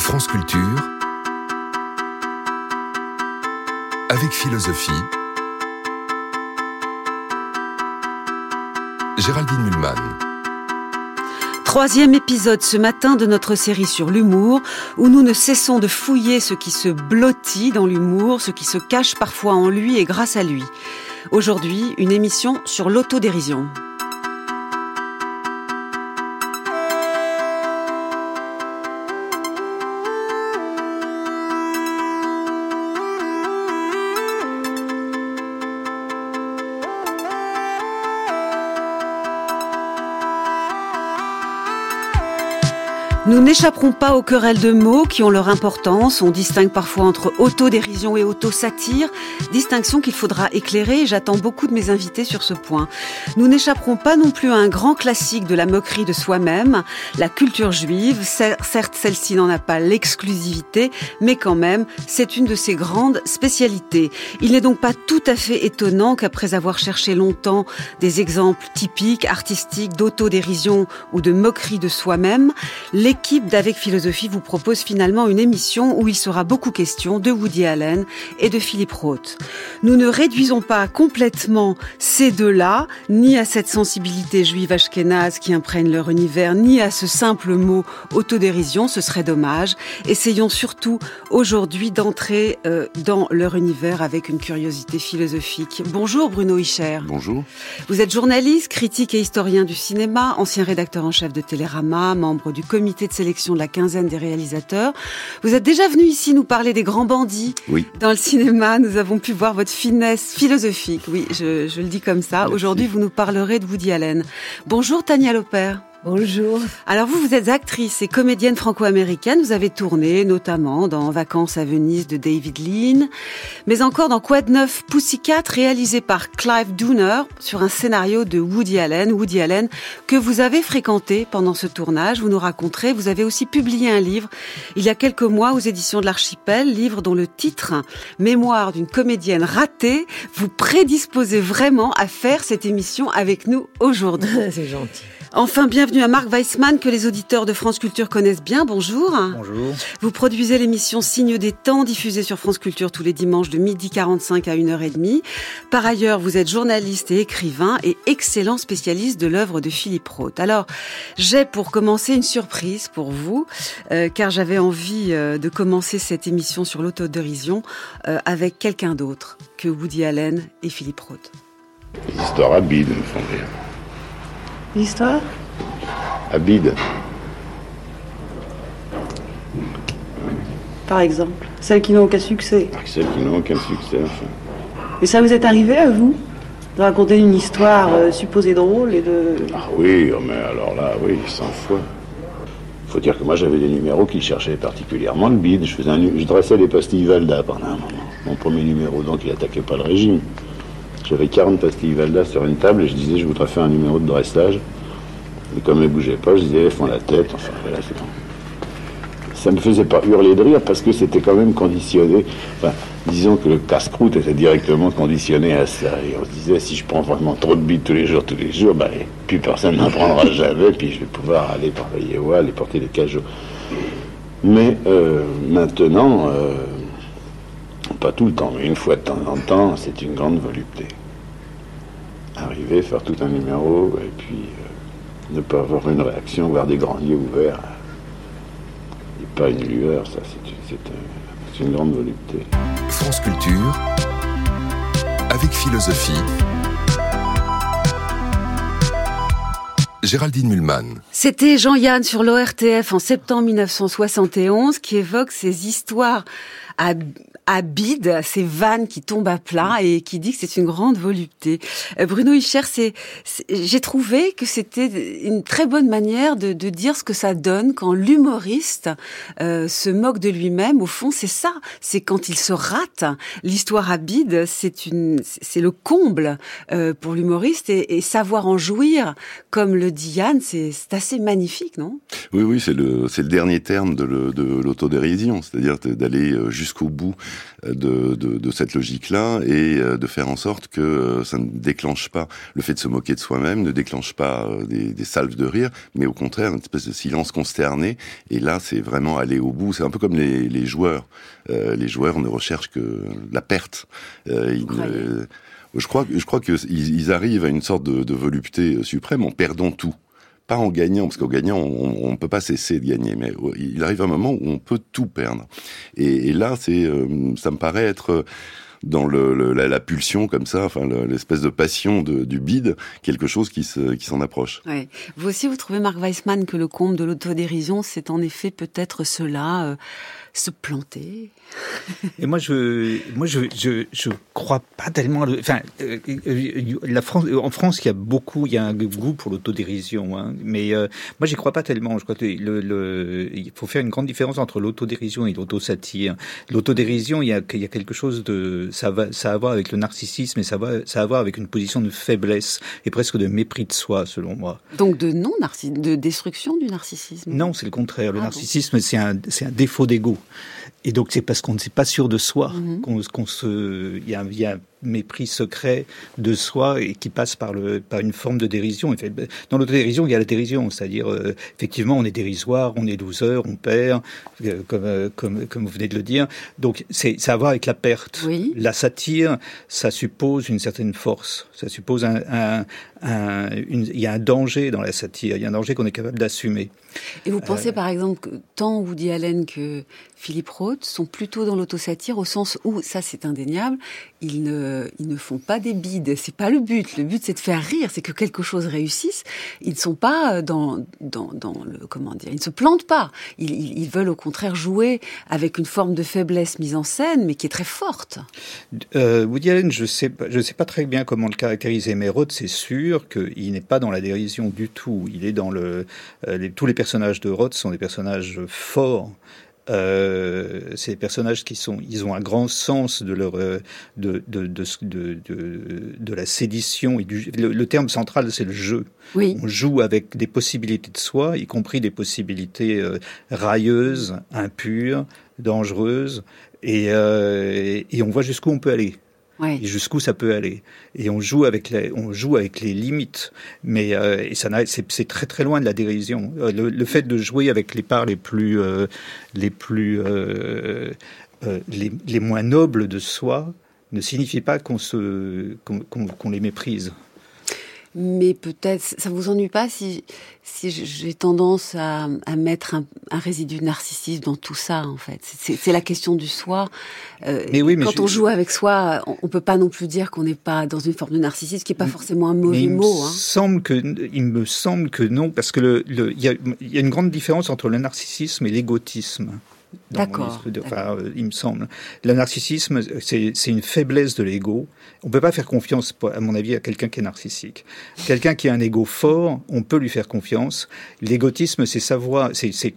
France Culture, avec philosophie, Géraldine Mühlmann. Troisième épisode ce matin de notre série sur l'humour, où nous ne cessons de fouiller ce qui se blottit dans l'humour, ce qui se cache parfois en lui et grâce à lui. Aujourd'hui, une émission sur l'autodérision. Nous n'échapperons pas aux querelles de mots qui ont leur importance. On distingue parfois entre autodérision et autosatire, distinction qu'il faudra éclairer et j'attends beaucoup de mes invités sur ce point. Nous n'échapperons pas non plus à un grand classique de la moquerie de soi-même, la culture juive. Certes, celle-ci n'en a pas l'exclusivité, mais quand même, c'est une de ses grandes spécialités. Il n'est donc pas tout à fait étonnant qu'après avoir cherché longtemps des exemples typiques, artistiques, d'autodérision ou de moquerie de soi-même, l'équipe d'Avec Philosophie vous propose finalement une émission où il sera beaucoup question de Woody Allen et de Philippe Roth. Nous ne réduisons pas complètement ces deux-là, ni à cette sensibilité juive ashkénaze qui imprègne leur univers, ni à ce simple mot autodérision, ce serait dommage. Essayons surtout aujourd'hui d'entrer dans leur univers avec une curiosité philosophique. Bonjour Bruno Hischer. Bonjour. Vous êtes journaliste, critique et historien du cinéma, ancien rédacteur en chef de Télérama, membre du comité de sélection de la quinzaine des réalisateurs. Vous êtes déjà venu ici nous parler des grands bandits. Oui. Dans le cinéma, nous avons pu voir votre finesse philosophique. Oui, je le dis comme ça. Merci. Aujourd'hui, vous nous parlerez de Woody Allen. Bonjour Tania Loper. Bonjour. Alors vous êtes actrice et comédienne franco-américaine. Vous avez tourné notamment dans Vacances à Venise de David Lean, mais encore dans Quoi de neuf Pussycat, réalisé par Clive Dooner sur un scénario de Woody Allen que vous avez fréquenté pendant ce tournage. Vous nous raconterez. Vous avez aussi publié un livre il y a quelques mois aux éditions de l'Archipel, livre dont le titre, Mémoire d'une comédienne ratée, vous prédisposez vraiment à faire cette émission avec nous aujourd'hui. C'est gentil. Enfin, bienvenue à Marc Weissman, que les auditeurs de France Culture connaissent bien. Bonjour. Bonjour. Vous produisez l'émission Signe des temps, diffusée sur France Culture tous les dimanches de 12h45 à 1h30. Par ailleurs, vous êtes journaliste et écrivain et excellent spécialiste de l'œuvre de Philippe Roth. Alors, j'ai pour commencer une surprise pour vous, car j'avais envie de commencer cette émission sur l'autodérision avec quelqu'un d'autre que Woody Allen et Philippe Roth. Les histoires Abid me font rire. L'histoire ? Abid. Par exemple. Celles qui n'ont aucun succès. Celles qui n'ont aucun succès, enfin. Et ça vous est arrivé à vous ? De raconter une histoire supposée drôle et de... Ah oui, mais alors là, oui, 100 fois. Faut dire que moi j'avais des numéros qui cherchaient particulièrement le bide. Je dressais les pastilles Valda pendant un moment. Mon premier numéro, donc il attaquait pas le régime. J'avais 40 pastilles Valda sur une table et je disais je voudrais faire un numéro de dressage. Et comme elles ne bougeaient pas, je disais elles font la tête. Enfin voilà, c'est bon. Ça me faisait pas hurler de rire parce que c'était quand même conditionné. Enfin, disons que le casse-croûte était directement conditionné à ça. Et on se disait si je prends vraiment trop de bites tous les jours, plus personne n'en prendra jamais. Puis je vais pouvoir aller travailler ou aller porter les cajots. Mais maintenant... pas tout le temps, mais une fois de temps en temps, c'est une grande volupté. Arriver, faire tout un numéro, et puis ne pas avoir une réaction, avoir des grands yeux ouverts, et pas une lueur, ça c'est une grande volupté. France Culture, avec philosophie, Géraldine Mühlmann. C'était Jean-Yann sur l'ORTF en septembre 1971 qui évoque ces histoires à bide, ces vannes qui tombent à plat et qui dit que c'est une grande volupté. Bruno Hischer, j'ai trouvé que c'était une très bonne manière de dire ce que ça donne quand l'humoriste se moque de lui-même. Au fond, c'est ça. C'est quand il se rate. L'histoire à bide, c'est le comble pour l'humoriste et savoir en jouir, comme le dit Yann, c'est assez magnifique, non ? Oui, c'est le dernier terme de l'autodérision, c'est-à-dire d'aller jusqu'au bout de cette logique-là et de faire en sorte que ça ne déclenche pas, le fait de se moquer de soi-même ne déclenche pas des salves de rire, mais au contraire une espèce de silence consterné. Et là, c'est vraiment aller au bout. C'est un peu comme les joueurs. Les joueurs ne recherchent que la perte. Je crois qu'ils arrivent à une sorte de volupté suprême en perdant tout. Pas en gagnant, parce qu'en gagnant, on ne peut pas cesser de gagner, mais il arrive un moment où on peut tout perdre. Et là, ça me paraît être dans la pulsion comme ça, enfin l'espèce de passion du bide, quelque chose qui s'en approche. Ouais. Vous aussi, vous trouvez, Marc Weissmann, que le comble de l'autodérision, c'est en effet peut-être cela, se planter. Et moi, je crois pas tellement. La France, en France, il y a un goût pour l'autodérision, hein, mais moi, j'y crois pas tellement. Je crois que il faut faire une grande différence entre l'autodérision et l'autosatire. L'autodérision, il y a quelque chose de, ça a à voir avec le narcissisme et ça a à voir avec une position de faiblesse et presque de mépris de soi, selon moi. Donc de destruction du narcissisme. Non, c'est le contraire. Le narcissisme, c'est un défaut d'ego. Et donc c'est parce qu'on n'est pas sûr de soi il y a un mépris secret de soi et qui passe par une forme de dérision. Dans l'autodérision, il y a la dérision, c'est-à-dire effectivement on est dérisoire, on est loser, on perd, comme vous venez de le dire. Donc ça a à voir avec la perte. Oui. La satire, ça suppose une certaine force. Ça suppose il y a un danger dans la satire, il y a un danger qu'on est capable d'assumer. Et vous pensez par exemple que tant Woody Allen que Philippe Roth sont plutôt dans l'autosatire au sens où, ça c'est indéniable, ils ne font pas des bides, c'est pas le but. Le but c'est de faire rire, c'est que quelque chose réussisse. Ils ne sont pas dans le, comment dire, ils ne se plantent pas. Ils veulent au contraire jouer avec une forme de faiblesse mise en scène, mais qui est très forte. Woody Allen, je sais pas très bien comment le caractériser, mais Roth, c'est sûr qu'il n'est pas dans la dérision du tout. Il est dans tous les personnages de Roth sont des personnages forts. C'est des personnages ils ont un grand sens de leur de la sédition et le terme central c'est le jeu. Oui. On joue avec des possibilités de soi, y compris des possibilités railleuses, impures, dangereuses, et on voit jusqu'où on peut aller. Ouais. Et jusqu'où ça peut aller. Et on joue avec les limites. Mais c'est très très loin de la dérision. Le fait de jouer avec les parts les moins nobles de soi ne signifie pas qu'on les méprise. Mais peut-être, ça vous ennuie pas si j'ai tendance à mettre un résidu de narcissisme dans tout ça, en fait. C'est la question du soi. Quand on joue avec soi, on peut pas non plus dire qu'on n'est pas dans une forme de narcissisme, qui est pas forcément un mauvais mot. Il me semble que non, parce que il y a une grande différence entre le narcissisme et l'égotisme. D'accord. Il me semble. Le narcissisme, c'est une faiblesse de l'ego. On peut pas faire confiance, à mon avis, à quelqu'un qui est narcissique. Quelqu'un qui a un ego fort, on peut lui faire confiance. L'égotisme, c'est savoir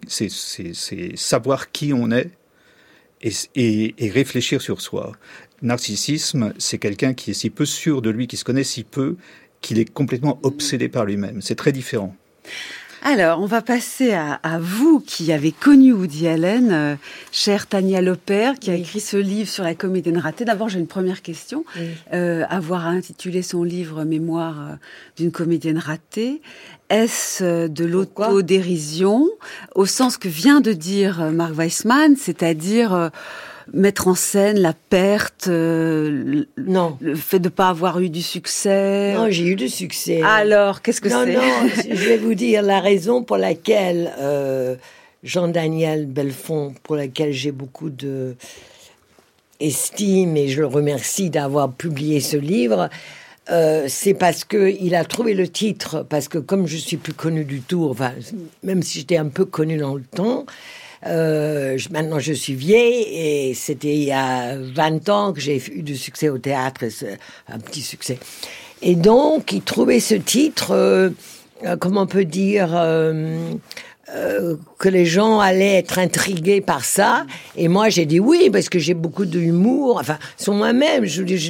qui on est et réfléchir sur soi. Narcissisme, c'est quelqu'un qui est si peu sûr de lui, qui se connaît si peu, qu'il est complètement obsédé par lui-même. C'est très différent. Alors, on va passer à vous qui avez connu Woody Allen, chère Tania Lopère, qui a écrit ce livre sur la comédienne ratée. D'abord, j'ai une première question. Avoir intitulé son livre « Mémoire d'une comédienne ratée », est-ce de l'autodérision, au sens que vient de dire Marc Weissmann, c'est-à-dire mettre en scène la perte, non, le fait de ne pas avoir eu du succès? Non, j'ai eu du succès. Alors, qu'est-ce que c'est? Non, je vais vous dire la raison pour laquelle Jean-Daniel Belfond, pour laquelle j'ai beaucoup de estime et je le remercie d'avoir publié ce livre, c'est parce que il a trouvé le titre, parce que comme je suis plus connue du tout, enfin, même si j'étais un peu connue dans le temps, maintenant je suis vieille et c'était il y a 20 ans que j'ai eu du succès au théâtre, un petit succès. Et donc, il trouvait ce titre, comment on peut dire, que les gens allaient être intrigués par ça. Et moi, j'ai dit oui, parce que j'ai beaucoup d'humour. Enfin, sur moi-même,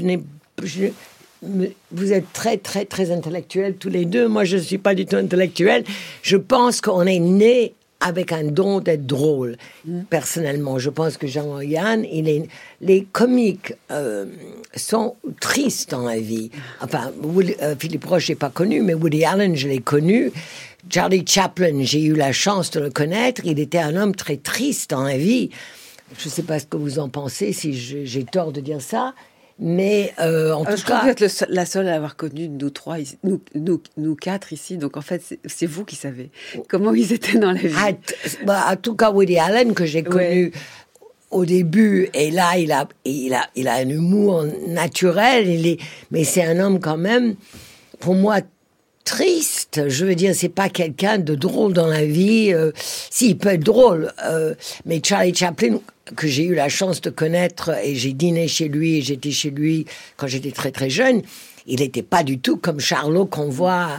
vous êtes très, très, très intellectuels tous les deux. Moi, je ne suis pas du tout intellectuelle. Je pense qu'on est né avec un don d'être drôle. Personnellement, je pense que Jean-Yann, les comiques sont tristes dans la vie. Enfin, Philippe Roche, je n'ai pas connu, mais Woody Allen, je l'ai connu. Charlie Chaplin, j'ai eu la chance de le connaître. Il était un homme très triste dans la vie. Je ne sais pas ce que vous en pensez, si j'ai tort de dire ça. Mais en tout cas, crois que vous êtes la seule à avoir connu nous trois, nous quatre ici. Donc en fait, c'est vous qui savez comment ils étaient dans la vie. En tout cas, Woody Allen que j'ai connu au début, et là il a un humour naturel. Mais c'est un homme quand même, pour moi, triste. Je veux dire, c'est pas quelqu'un de drôle dans la vie. Si, il peut être drôle, mais Charlie Chaplin, que j'ai eu la chance de connaître, et j'ai dîné chez lui, et j'étais chez lui quand j'étais très très jeune, il n'était pas du tout comme Charlot qu'on voit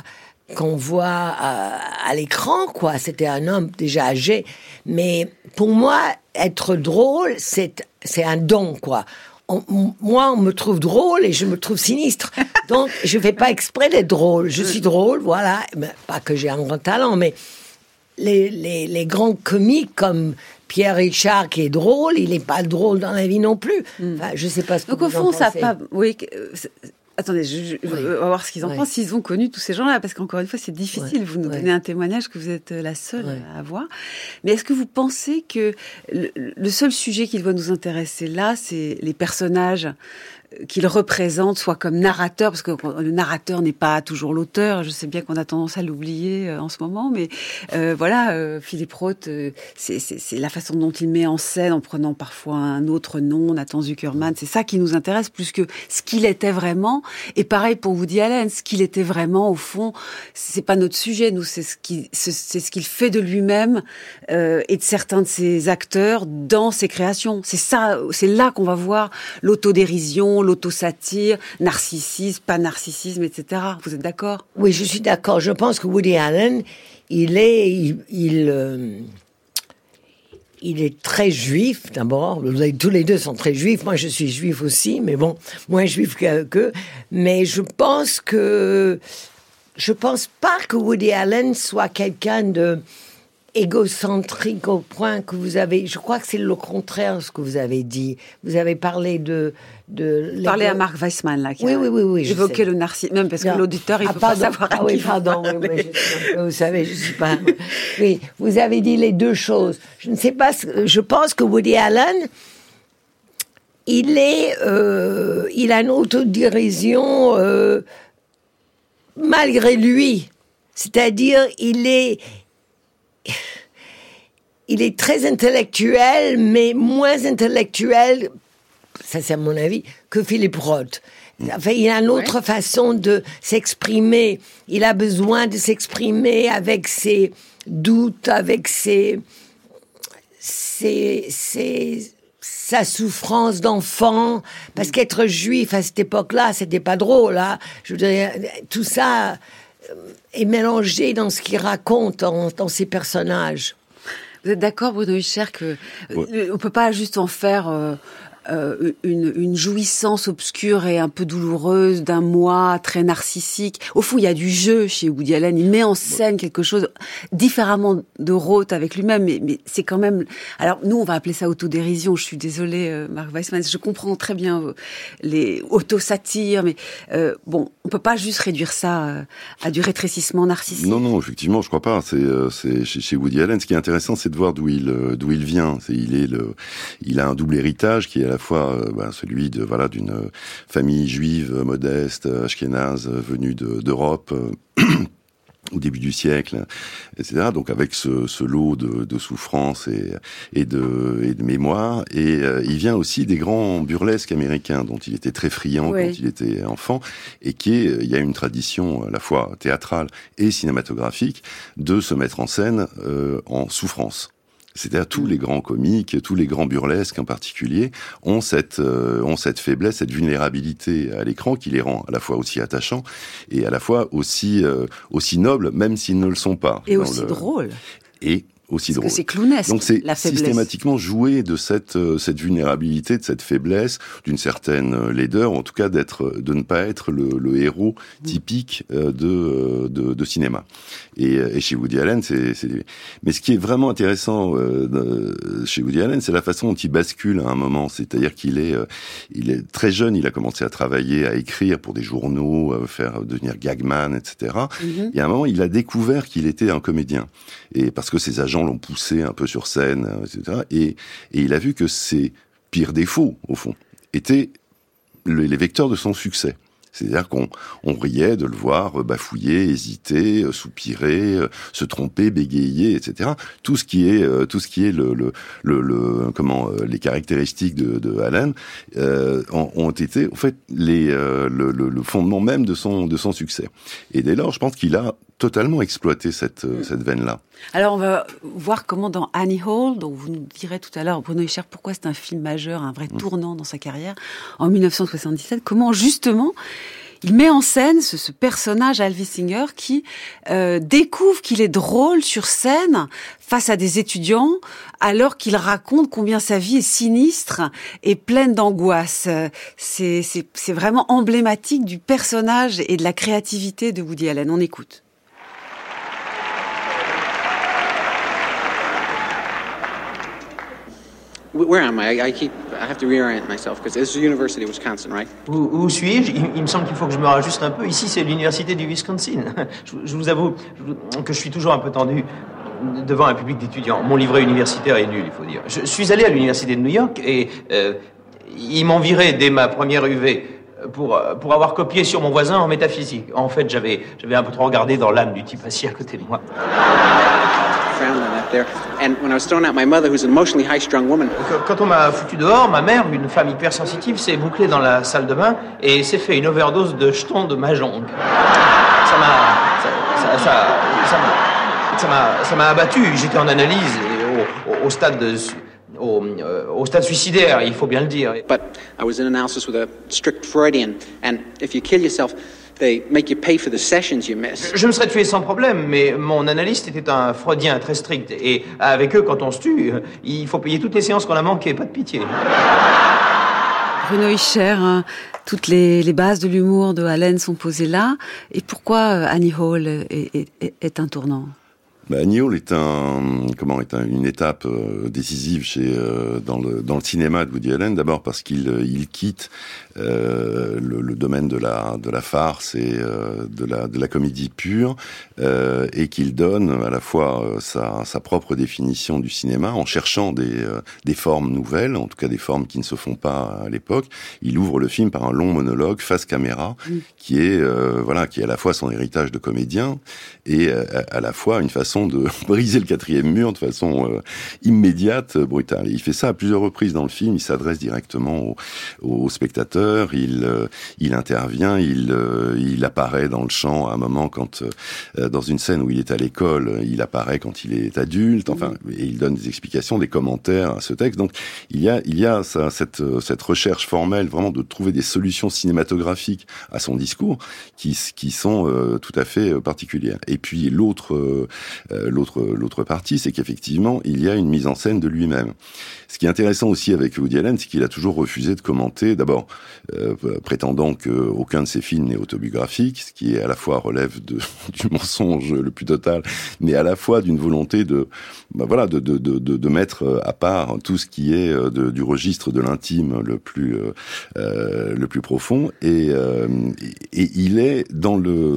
à l'écran, quoi. C'était un homme déjà âgé. Mais pour moi, être drôle, c'est un don, quoi. Moi, on me trouve drôle et je me trouve sinistre. Donc, je fais pas exprès d'être drôle. Je suis drôle, voilà. Mais pas que j'ai un grand talent, mais les grands comiques comme Pierre Richard, qui est drôle, il n'est pas drôle dans la vie non plus. Enfin, je sais pas ce que vous en pensez. Donc, au fond, ça pas... Oui, attendez, on va voir ce qu'ils en pensent, s'ils ont connu tous ces gens-là, parce qu'encore une fois, c'est difficile. Vous nous donnez un témoignage que vous êtes la seule à avoir. Mais est-ce que vous pensez que le seul sujet qui doit nous intéresser là, c'est les personnages qu'il représente, soit comme narrateur, parce que le narrateur n'est pas toujours l'auteur. Je sais bien qu'on a tendance à l'oublier en ce moment, mais Philippe Roth, c'est la façon dont il met en scène, en prenant parfois un autre nom, Nathan Zuckerman. C'est ça qui nous intéresse plus que ce qu'il était vraiment. Et pareil pour Woody Allen, ce qu'il était vraiment, au fond, c'est pas notre sujet. Nous, c'est ce qu'il fait de lui-même et de certains de ses acteurs dans ses créations. C'est ça, c'est là qu'on va voir l'autodérision, l'autosatire, narcissisme, pas narcissisme, etc. Vous êtes d'accord ? Oui, je suis d'accord. Je pense que Woody Allen, il est très juif, d'abord. Tous les deux sont très juifs. Moi, je suis juif aussi, mais bon, moins juif qu'eux. Mais je pense pas que Woody Allen soit quelqu'un de égocentrique au point que vous avez... Je crois que c'est le contraire ce que vous avez dit. Vous avez parlé Parler à Mark Weissman, là, qui a évoqué le narcissisme, même parce que l'auditeur, il ne peut pas savoir à qui pardon, vous savez, je ne sais pas... Oui, vous avez dit les deux choses. Je ne sais pas, je pense que Woody Allen, il a une autodérision malgré lui. C'est-à-dire, il est très intellectuel, mais moins intellectuel, ça c'est à mon avis, que Philippe Roth. Enfin, il a une autre façon de s'exprimer. Il a besoin de s'exprimer avec ses doutes, avec sa souffrance d'enfant. Parce qu'être juif à cette époque-là, c'était pas drôle. Hein. Je veux dire, tout ça est mélangé dans ce qu'il raconte, dans ses personnages. Vous êtes d'accord, Bruno Hucher, que on peut pas juste en faire une jouissance obscure et un peu douloureuse d'un moi très narcissique. Au fond, il y a du jeu chez Woody Allen. Il met en scène quelque chose différemment de Roth avec lui-même, mais c'est quand même... Alors, nous, on va appeler ça autodérision. Je suis désolée, Mark Weissman. Je comprends très bien les autosatires, mais bon, on peut pas juste réduire ça à du rétrécissement narcissique. Non, effectivement, je crois pas. C'est chez Woody Allen. Ce qui est intéressant, c'est de voir d'où il vient. Il a un double héritage qui est à la fois celui d'une famille juive modeste, ashkénaze, venue d'Europe au début du siècle, etc. Donc avec ce lot de souffrance et de mémoire. Et il vient aussi des grands burlesques américains dont il était très friand quand il était enfant, et il y a une tradition à la fois théâtrale et cinématographique de se mettre en scène en souffrance. C'est-à-dire tous les grands comiques, tous les grands burlesques en particulier, ont cette faiblesse, cette vulnérabilité à l'écran qui les rend à la fois aussi attachants et à la fois aussi nobles, même s'ils ne le sont pas. Et aussi drôles. Et aussi drôle. Parce que c'est clownesque, donc c'est la faiblesse. systématiquement jouer de cette vulnérabilité, de cette faiblesse, d'une certaine laideur, en tout cas de ne pas être le héros typique de cinéma. Et chez Woody Allen, mais ce qui est vraiment intéressant chez Woody Allen, c'est la façon dont il bascule à un moment. C'est-à-dire qu'il est très jeune, il a commencé à travailler, à écrire pour des journaux, devenir gagman, etc. Et à un moment, il a découvert qu'il était un comédien. Et parce que ses agents l'ont poussé un peu sur scène, etc. Et il a vu que ses pires défauts, au fond, étaient les vecteurs de son succès. C'est-à-dire qu'on riait de le voir bafouiller, hésiter, soupirer, se tromper, bégayer, etc. Tout ce qui est les caractéristiques de Allen ont été en fait le fondement même de son succès. Et dès lors, je pense qu'il a totalement exploité cette veine-là. Alors, on va voir comment dans Annie Hall, dont vous nous direz tout à l'heure, Bruno Eicher, pourquoi c'est un film majeur, un vrai tournant dans sa carrière, en 1977, comment justement il met en scène ce personnage Alvy Singer qui découvre qu'il est drôle sur scène face à des étudiants alors qu'il raconte combien sa vie est sinistre et pleine d'angoisse. C'est vraiment emblématique du personnage et de la créativité de Woody Allen. On écoute. Where am I? I have to reorient myself because this is the University of Wisconsin, right? Où suis-je? Il me semble qu'il faut que je me rajuste un peu. Ici, c'est l'Université du Wisconsin. Je vous avoue que je suis toujours un peu tendu devant un public d'étudiants. Mon livret universitaire est nul, il faut dire. Je suis allé à l'Université de New York et ils m'ont viré dès ma première UV pour avoir copié sur mon voisin en métaphysique. En fait, j'avais un peu trop regardé dans l'âme du type assis à côté de moi. Quand on m'a foutu dehors, ma mère, une femme hypersensitive, s'est bouclée dans la salle de bain et s'est fait une overdose de jetons de mahjong. Ça m'a abattu. J'étais en analyse et au stade suicidaire, il faut bien le dire. But I was in analysis with a strict Freudian, and if you kill yourself, they make you pay for the sessions you miss. Je me serais tué sans problème, mais mon analyste était un freudien très strict. Et avec eux, quand on se tue, il faut payer toutes les séances qu'on a manquées, pas de pitié. Bruno Eicher, toutes les bases de l'humour de Allen sont posées là. Et pourquoi Annie Hall est un tournant ? Annie Hall est une étape décisive dans le cinéma de Woody Allen. D'abord parce qu'il quitte le domaine de la farce et de la comédie pure, et qu'il donne à la fois sa propre définition du cinéma en cherchant des formes nouvelles, en tout cas des formes qui ne se font pas à l'époque. Il ouvre le film par un long monologue face caméra qui est à la fois son héritage de comédien et à la fois une façon de briser le quatrième mur de façon immédiate, brutale. Et il fait ça à plusieurs reprises dans le film. Il s'adresse directement aux spectateurs. Il intervient. Il apparaît dans le champ à un moment quand dans une scène où il est à l'école. Il apparaît quand il est adulte. Enfin, et il donne des explications, des commentaires à ce texte. Donc il y a cette recherche formelle vraiment de trouver des solutions cinématographiques à son discours qui sont tout à fait particulières. Et puis l'autre partie, c'est qu'effectivement, il y a une mise en scène de lui-même. Ce qui est intéressant aussi avec Woody Allen, c'est qu'il a toujours refusé de commenter, d'abord, prétendant qu'aucun de ses films n'est autobiographique, ce qui est à la fois relève du mensonge le plus total, mais à la fois d'une volonté de mettre à part tout ce qui est du registre de l'intime le plus profond, et il est dans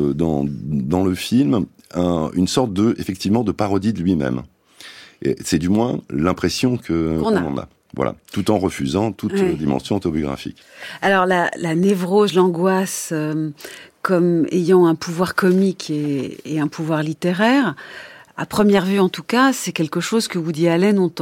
le film une sorte effectivement de parodie de lui-même. Et c'est du moins l'impression qu'on en a. Voilà, tout en refusant toute dimension autobiographique. Alors la névrose, l'angoisse, comme ayant un pouvoir comique et un pouvoir littéraire, à première vue en tout cas, c'est quelque chose que Woody Allen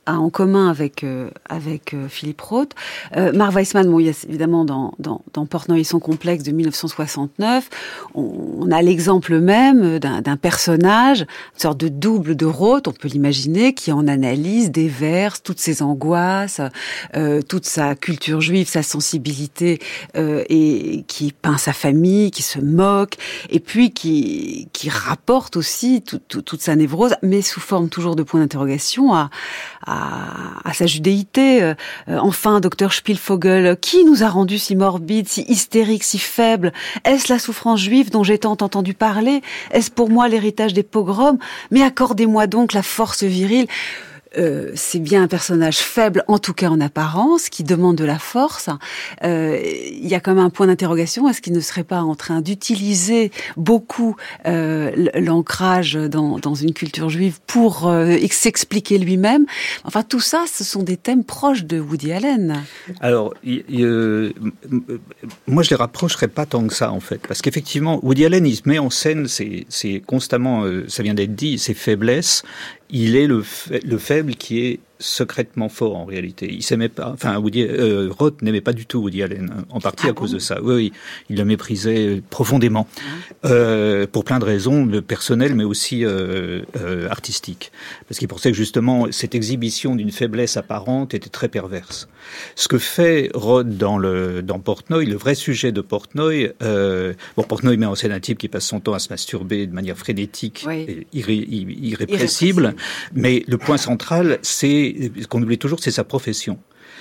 a en commun avec Philippe Roth. Marc Weissman, bon, il y a évidemment dans Portnoy et son complexe de 1969, on a l'exemple même d'un personnage, une sorte de double de Roth, on peut l'imaginer, qui en analyse, déverse toutes ses angoisses, toute sa culture juive, sa sensibilité, et qui peint sa famille, qui se moque, et puis qui rapporte aussi toute sa névrose, mais sous forme toujours de point d'interrogation à sa judéité. Enfin, docteur Spielvogel, qui nous a rendus si morbides, si hystériques, si faibles? Est-ce la souffrance juive dont j'ai tant entendu parler? Est-ce pour moi l'héritage des pogroms? Mais accordez-moi donc la force virile. C'est bien un personnage faible, en tout cas en apparence, qui demande de la force. Il y a quand même un point d'interrogation. Est-ce qu'il ne serait pas en train d'utiliser beaucoup l'ancrage dans une culture juive pour s'expliquer lui-même? Enfin, tout ça, ce sont des thèmes proches de Woody Allen. Alors, moi, je les rapprocherais pas tant que ça, en fait. Parce qu'effectivement, Woody Allen, il se met en scène, c'est constamment, ça vient d'être dit, ses faiblesses. Il est le faible qui est secrètement fort en réalité. Il s'aimait pas. Enfin, Roth n'aimait pas du tout Woody Allen, en partie à cause de ça. Oui, il le méprisait profondément pour plein de raisons, personnelles mais aussi artistiques. Parce qu'il pensait que justement cette exhibition d'une faiblesse apparente était très perverse. Ce que fait Roth dans Portnoy, le vrai sujet de Portnoy, Portnoy met en scène un type qui passe son temps à se masturber de manière frénétique, et irrépressible. Mais le point central, c'est ce qu'on oublie toujours, c'est sa profession.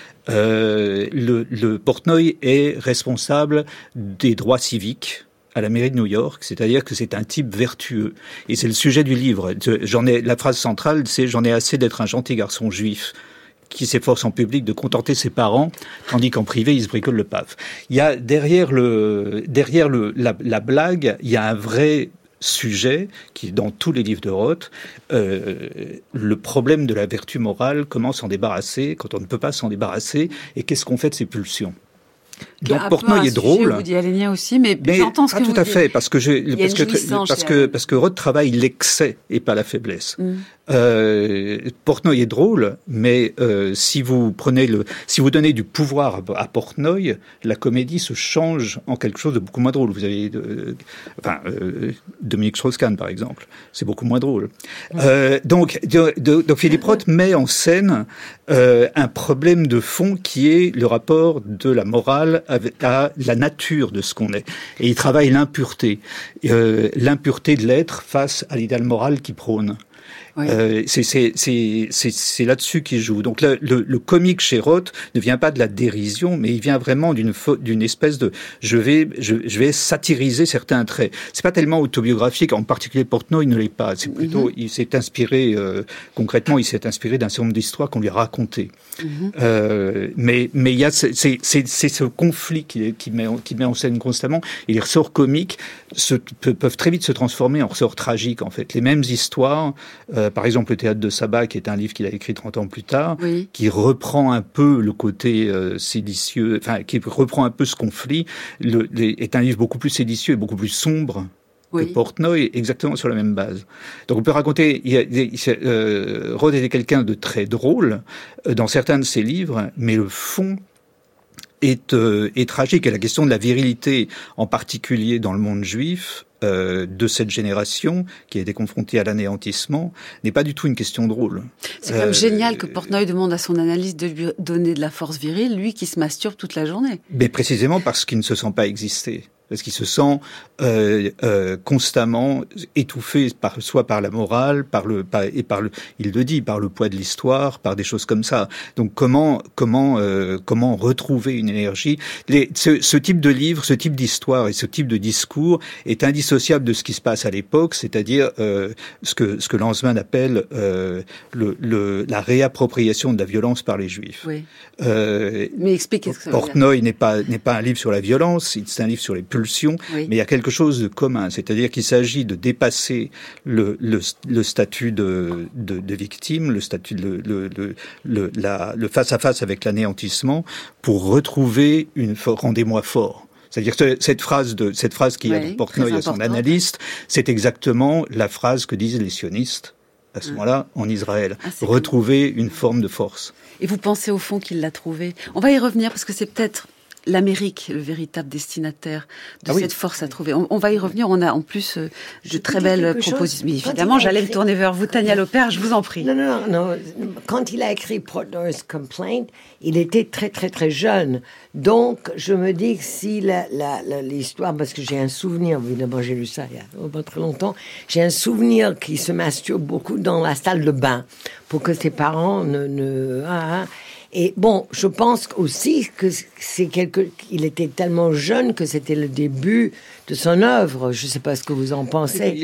Le Portnoy est responsable des droits civiques à la mairie de New York, c'est-à-dire que c'est un type vertueux. Et c'est le sujet du livre. La phrase centrale, c'est « J'en ai assez d'être un gentil garçon juif qui s'efforce en public de contenter ses parents, tandis qu'en privé, il se bricole le paf ». Il y a derrière la blague, il y a un vrai sujet qui est dans tous les livres de Roth. Le problème de la vertu morale, comment s'en débarrasser quand on ne peut pas s'en débarrasser, et qu'est-ce qu'on fait de ses pulsions. Donc Portnoy est drôle. Woody Allenien aussi, mais j'entends ce que vous dites. Pas tout à fait, parce que Roth travaille l'excès et pas la faiblesse. Portnoy est drôle, mais si vous donnez du pouvoir à Portnoy, la comédie se change en quelque chose de beaucoup moins drôle. Vous avez Dominique Strauss-Kahn, par exemple, c'est beaucoup moins drôle. Donc Philippe Roth met en scène un problème de fond qui est le rapport de la morale à la nature de ce qu'on est. Et il travaille l'impureté de l'être face à l'idéal moral qu'il prône. Oui. C'est là-dessus qu'il joue. Donc le comique chez Roth ne vient pas de la dérision, mais il vient vraiment d'une espèce de je vais satiriser certains traits. C'est pas tellement autobiographique, en particulier Portnoy ne l'est pas. C'est plutôt il s'est inspiré concrètement, il s'est inspiré d'un certain nombre d'histoires qu'on lui a racontées. Mais il y a c'est ce conflit qui met en scène constamment. Et les ressorts comiques peuvent très vite se transformer en ressorts tragiques en fait. Les mêmes histoires. Par exemple, le Théâtre de Sabbat, qui est un livre qu'il a écrit 30 ans plus tard, qui reprend un peu le côté séditieux, enfin, qui reprend un peu ce conflit, est un livre beaucoup plus séditieux et beaucoup plus sombre que Portnoy, exactement sur la même base. Donc on peut raconter, Roth était quelqu'un de très drôle dans certains de ses livres, mais le fond est tragique. Et la question de la virilité, en particulier dans le monde juif, de cette génération qui a été confrontée à l'anéantissement, n'est pas du tout une question drôle. C'est quand même génial que Portnoy demande à son analyste de lui donner de la force virile, lui qui se masturbe toute la journée. Mais précisément parce qu'il ne se sent pas exister. Parce qu'il se sent constamment étouffé soit par la morale, il le dit, par le poids de l'histoire, par des choses comme ça. Donc comment retrouver une énergie? Ce type de livre, ce type d'histoire et ce type de discours est indissociable de ce qui se passe à l'époque, c'est-à-dire ce que Lanzmann appelle la réappropriation de la violence par les Juifs. Oui. Mais expliquez ce que ça veut dire. Portnoy n'est pas un livre sur la violence, c'est un livre sur les pulsions, mais il y a quelque chose de commun, c'est-à-dire qu'il s'agit de dépasser le statut de victime, le statut le face à face avec l'anéantissement, pour retrouver rendez-moi fort. C'est-à-dire que cette phrase qu'il y a de Portnoy à son analyste, c'est exactement la phrase que disent les sionistes à ce moment-là, en Israël. Retrouver une forme de force. Et vous pensez au fond qu'il l'a trouvé? On va y revenir parce que c'est peut-être l'Amérique, le véritable destinataire de cette force à trouver. On va y revenir, on a en plus de très belles propositions. Mais évidemment, j'allais me tourner vers vous, Tania Loper, je vous en prie. Non. Quand il a écrit Portnoy's Complaint, il était très, très, très jeune. Donc, je me dis que si l'histoire, parce que j'ai un souvenir, évidemment, j'ai lu ça il y a pas très longtemps, j'ai un souvenir qu'il se masturbe beaucoup dans la salle de bain pour que ses parents Et bon, je pense aussi que il était tellement jeune que c'était le début de son œuvre. Je ne sais pas ce que vous en pensez.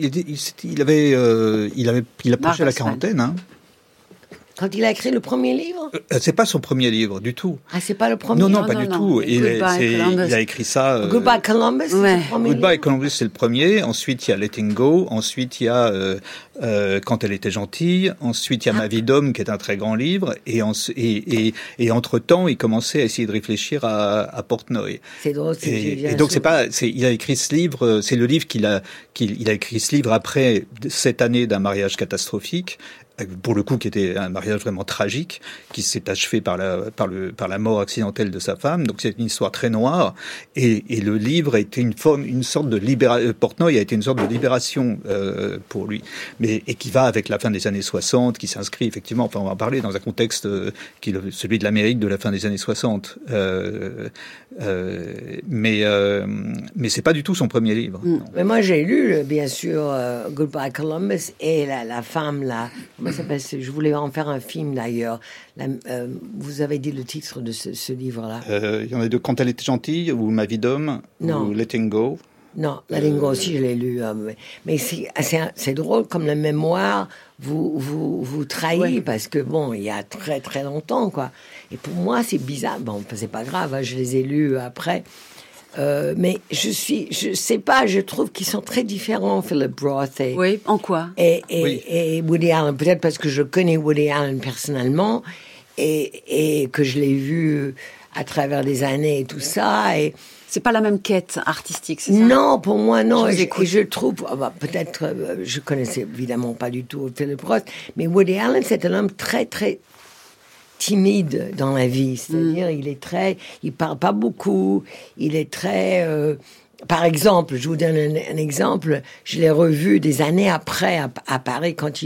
Il approchait la quarantaine, hein. Quand il a écrit le premier livre? C'est pas son premier livre, du tout. Ah, c'est pas le premier? Non, pas du tout. Il a écrit ça... Goodbye Columbus, c'est le premier Goodbye livre. Columbus, c'est le premier. Ensuite, il y a Letting Go. Ensuite, il y a Quand elle était gentille. Ensuite, il y a Ma vie d'homme, qui est un très grand livre. Et entre-temps, il commençait à essayer de réfléchir à Portnoy. C'est drôle. Et donc, il a écrit ce livre, c'est le livre qu'il a écrit ce livre après cette année d'un mariage catastrophique. Pour le coup, qui était un mariage vraiment tragique, qui s'est achevé par la mort accidentelle de sa femme. Donc c'est une histoire très noire. Et le livre a été une sorte de libération. Portnoy a été une sorte de libération pour lui, et qui va avec la fin des années 60, qui s'inscrit effectivement, enfin on va en parler, dans un contexte qui est celui de l'Amérique de la fin des années 60. Mais c'est pas du tout son premier livre. Mais moi j'ai lu bien sûr Goodbye Columbus et la femme là. Je voulais en faire un film d'ailleurs. Vous avez dit le titre de ce livre-là. Il y en a deux. Quand elle était gentille, ou Ma vie d'homme, ou Letting Go. Non, Letting Go aussi, je l'ai lu. Mais c'est drôle comme la mémoire vous trahit, parce que bon, il y a très très longtemps, quoi. Et pour moi, c'est bizarre. Bon, c'est pas grave, hein, je les ai lus après. Mais je sais pas, je trouve qu'ils sont très différents, Philip Roth en quoi? Et Woody Allen, peut-être parce que je connais Woody Allen personnellement et que je l'ai vu à travers les années et tout ça. Et c'est pas la même quête artistique, c'est ça? Non, pour moi non. Et je trouve, peut-être, je connaissais évidemment pas du tout Philip Roth, mais Woody Allen, c'est un homme très très timide dans la vie, c'est-à-dire il parle pas beaucoup, il est très par exemple, je vous donne un exemple, je l'ai revu des années après à Paris quand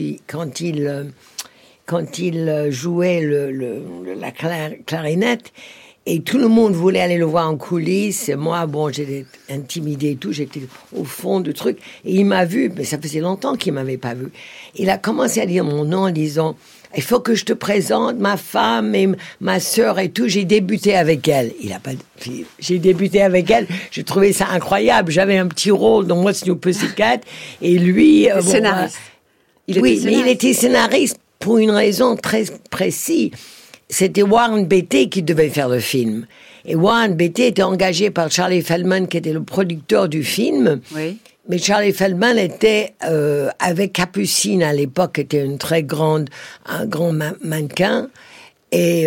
il jouait la clarinette, et tout le monde voulait aller le voir en coulisses. Moi, bon, j'étais intimidée et tout, j'étais au fond du truc, et il m'a vu, mais ça faisait longtemps qu'il m'avait pas vu. Il a commencé à dire mon nom en disant: il faut que je te présente ma femme et ma sœur et tout. J'ai débuté avec elle. J'ai débuté avec elle. J'ai trouvé ça incroyable. J'avais un petit rôle dans What's New Pussycat. Et lui... scénariste. Mais il était scénariste pour une raison très précise. C'était Warren Beatty qui devait faire le film. Et Warren Beatty était engagé par Charlie Feldman, qui était le producteur du film. Oui. Mais Charlie Feldman était avec Capucine à l'époque, était un grand mannequin. Et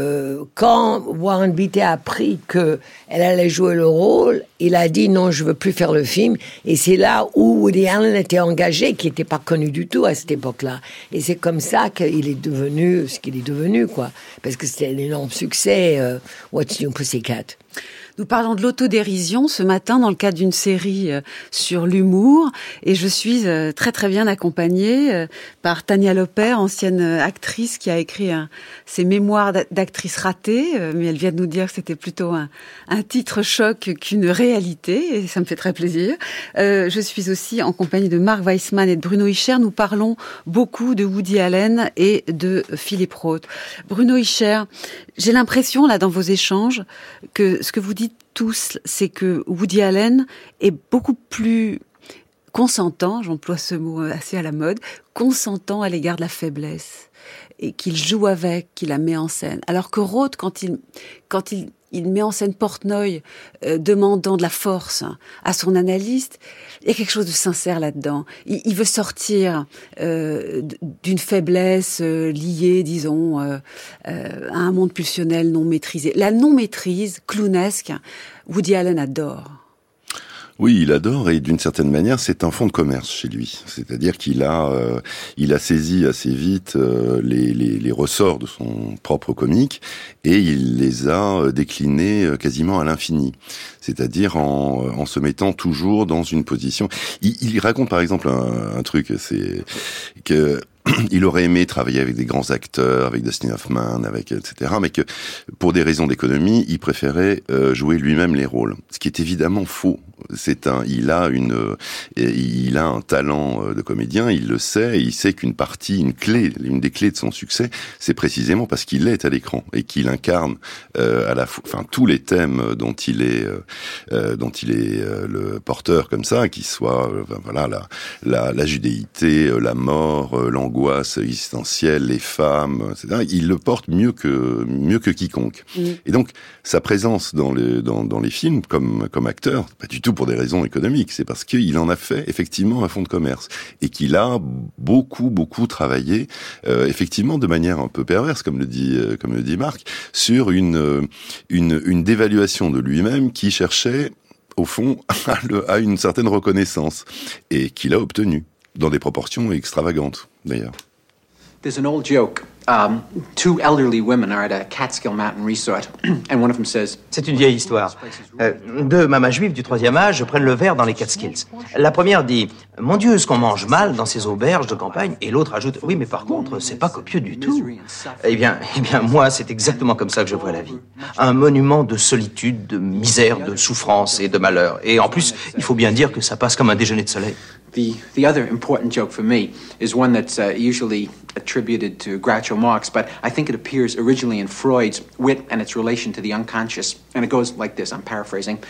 quand Warren Beatty a appris que elle allait jouer le rôle, il a dit non, je veux plus faire le film. Et c'est là où Woody Allen était engagé, qui n'était pas connu du tout à cette époque-là. Et c'est comme ça qu'il est devenu ce qu'il est devenu, quoi. Parce que c'était un énorme succès, What's New Pussycat. Nous parlons de l'autodérision ce matin dans le cadre d'une série sur l'humour, et je suis très très bien accompagnée par Tania Loper, ancienne actrice qui a écrit ses mémoires d'actrice ratée, mais elle vient de nous dire que c'était plutôt un titre choc qu'une réalité, et ça me fait très plaisir. Je suis aussi en compagnie de Marc Weissman et de Bruno Hischer. Nous parlons beaucoup de Woody Allen et de Philip Roth. Bruno Hischer, j'ai l'impression là dans vos échanges que ce que vous dites tous, c'est que Woody Allen est beaucoup plus consentant, j'emploie ce mot assez à la mode, consentant à l'égard de la faiblesse, et qu'il joue avec, qu'il la met en scène. Alors que Roth, quand il met en scène Portnoy demandant de la force à son analyste, il y a quelque chose de sincère là-dedans. Il veut sortir d'une faiblesse liée, disons, à un monde pulsionnel non maîtrisé. La non-maîtrise clownesque, Woody Allen adore. Oui, il adore, et d'une certaine manière, c'est un fonds de commerce chez lui. C'est-à-dire qu'il a saisi assez vite les ressorts de son propre comique, et il les a déclinés quasiment à l'infini. C'est-à-dire en se mettant toujours dans une position. Il raconte par exemple un truc, c'est que il aurait aimé travailler avec des grands acteurs, avec Dustin Hoffman, etc., mais que pour des raisons d'économie, il préférait jouer lui-même les rôles. Ce qui est évidemment faux. Il a un talent de comédien, il le sait, et il sait une des clés de son succès, c'est précisément parce qu'il est à l'écran et qu'il incarne tous les thèmes dont il est le porteur comme ça, qu'il soit la judéité, la mort, l'angoisse existentielle, les femmes, etc. Il le porte mieux que quiconque. Et donc sa présence dans les films comme acteur, pas du tout pour des raisons économiques, c'est parce qu'il en a fait effectivement un fonds de commerce et qu'il a beaucoup travaillé effectivement de manière un peu perverse, comme le dit Marc, sur une dévaluation de lui-même qui cherchait au fond à une certaine reconnaissance et qu'il a obtenue dans des proportions extravagantes d'ailleurs. There's an old joke. Two elderly women are at a Catskill Mountain resort, and one of them says... C'est une vieille histoire. Deux mamas juives du 3e âge prennent le verre dans les Catskills. La première dit « Mon Dieu, ce qu'on mange mal dans ces auberges de campagne », et l'autre ajoute « Oui, mais par contre, c'est pas copieux du tout. » Eh bien, moi, c'est exactement comme ça que je vois la vie. Un monument de solitude, de misère, de souffrance et de malheur. Et en plus, il faut bien dire que ça passe comme un déjeuner de soleil. The other important joke for me is one that's usually attributed to Groucho Marx, but I think it appears originally in Freud's Wit and its relation to the unconscious. And it goes like this, I'm paraphrasing.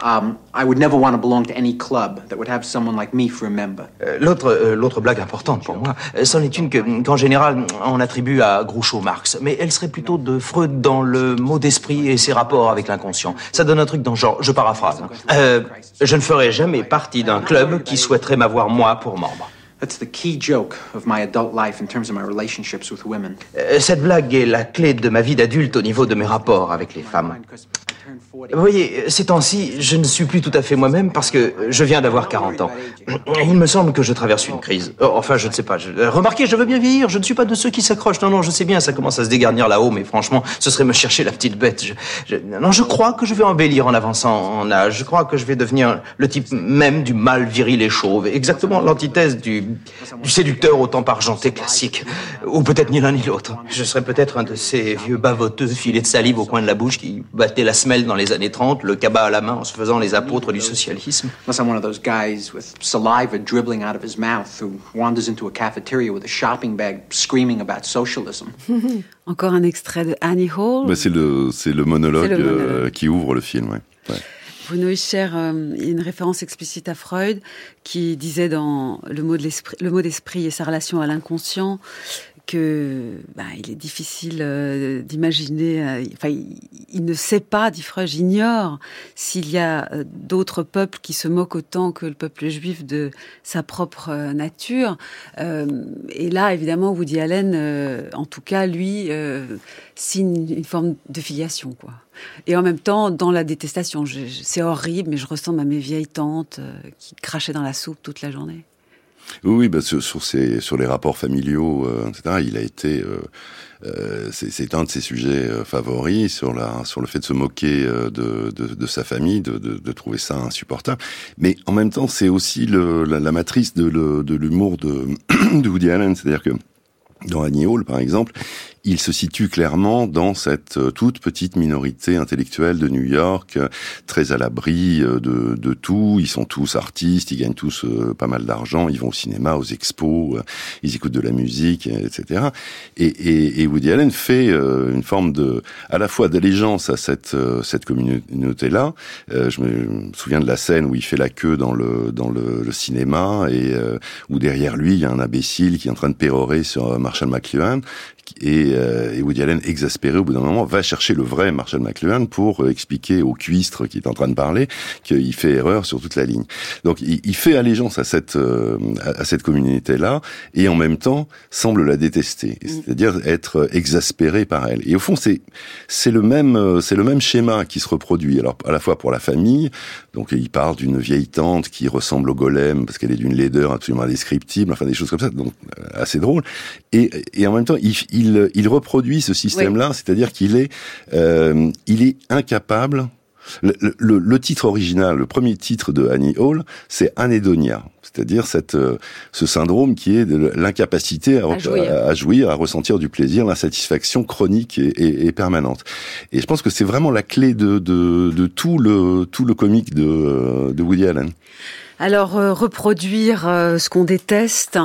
I would never want to belong to any club that would have someone like me for a member. L'autre blague importante pour moi, c'en est une qu'en général on attribue à Groucho Marx, mais elle serait plutôt de Freud dans le mot d'esprit et ses rapports avec l'inconscient. Ça donne un truc dans le genre, je paraphrase. Je ne ferai jamais partie d'un club qui souhaiterait m'avoir moi pour membre. That's the key joke of my adult life in terms of my relationships with women. Cette blague est la clé de ma vie d'adulte au niveau de mes rapports avec les femmes. Vous voyez, ces temps-ci, je ne suis plus tout à fait moi-même parce que je viens d'avoir 40 ans. Il me semble que je traverse une crise. Enfin, je ne sais pas. Remarquez, je veux bien vieillir. Je ne suis pas de ceux qui s'accrochent. Non, je sais bien, ça commence à se dégarnir là-haut, mais franchement, ce serait me chercher la petite bête. Je crois que je vais embellir en avançant en âge. Je crois que je vais devenir le type même du mâle viril et chauve. Exactement l'antithèse du séducteur au tempe argenté classique. Ou peut-être ni l'un ni l'autre. Je serais peut-être un de ces vieux bavoteux filets de salive au coin de la bouche qui battaient la semelle dans les années 30, le cabas à la main en se faisant les apôtres du socialisme. Unless I'm one of those guys with saliva dribbling out of his mouth who wanders into a cafeteria with a shopping bag screaming about socialism. Encore un extrait de Annie Hall. C'est le monologue qui ouvre le film, ouais. Bruno Ischer, il y a une référence explicite à Freud qui disait dans le mot d'esprit et sa relation à l'inconscient que il est difficile d'imaginer. Il ne sait pas, dit Freud, j'ignore s'il y a d'autres peuples qui se moquent autant que le peuple juif de sa propre nature. Et là, évidemment, Woody Allen, en tout cas, lui, signe une forme de filiation, quoi. Et en même temps, dans la détestation, c'est horrible, mais je ressemble à mes vieilles tantes qui crachaient dans la soupe toute la journée. Oui, sur les rapports familiaux, etc. Il a été, c'est un de ses sujets favoris sur le fait de se moquer de sa famille, de trouver ça insupportable. Mais en même temps, c'est aussi la matrice de l'humour de Woody Allen, c'est-à-dire que dans Annie Hall, par exemple, il se situe clairement dans cette toute petite minorité intellectuelle de New York, très à l'abri de tout. Ils sont tous artistes, ils gagnent tous pas mal d'argent, ils vont au cinéma, aux expos, ils écoutent de la musique, etc. Et Woody Allen fait une forme à la fois d'allégeance à cette communauté-là. Je me souviens de la scène où il fait la queue dans le cinéma et où derrière lui il y a un imbécile qui est en train de pérorer sur Marshall McLuhan. Et Et Woody Allen, exaspéré au bout d'un moment, va chercher le vrai Marshall McLuhan pour expliquer au cuistre qui est en train de parler qu'il fait erreur sur toute la ligne. Donc il fait allégeance à cette communauté-là, et en même temps semble la détester, c'est-à-dire être exaspéré par elle. Et au fond, c'est le même schéma qui se reproduit. Alors à la fois pour la famille, donc il parle d'une vieille tante qui ressemble au golem parce qu'elle est d'une laideur absolument indescriptible, enfin des choses comme ça, donc assez drôle. Et en même temps, il reproduit ce système-là, c'est-à-dire qu'il est incapable. Le titre original, le premier titre de Annie Hall, c'est anédonia, c'est-à-dire ce syndrome qui est de l'incapacité à jouir, à ressentir du plaisir, l'insatisfaction chronique et permanente. Et je pense que c'est vraiment la clé de tout le comique de Woody Allen. Alors, reproduire ce qu'on déteste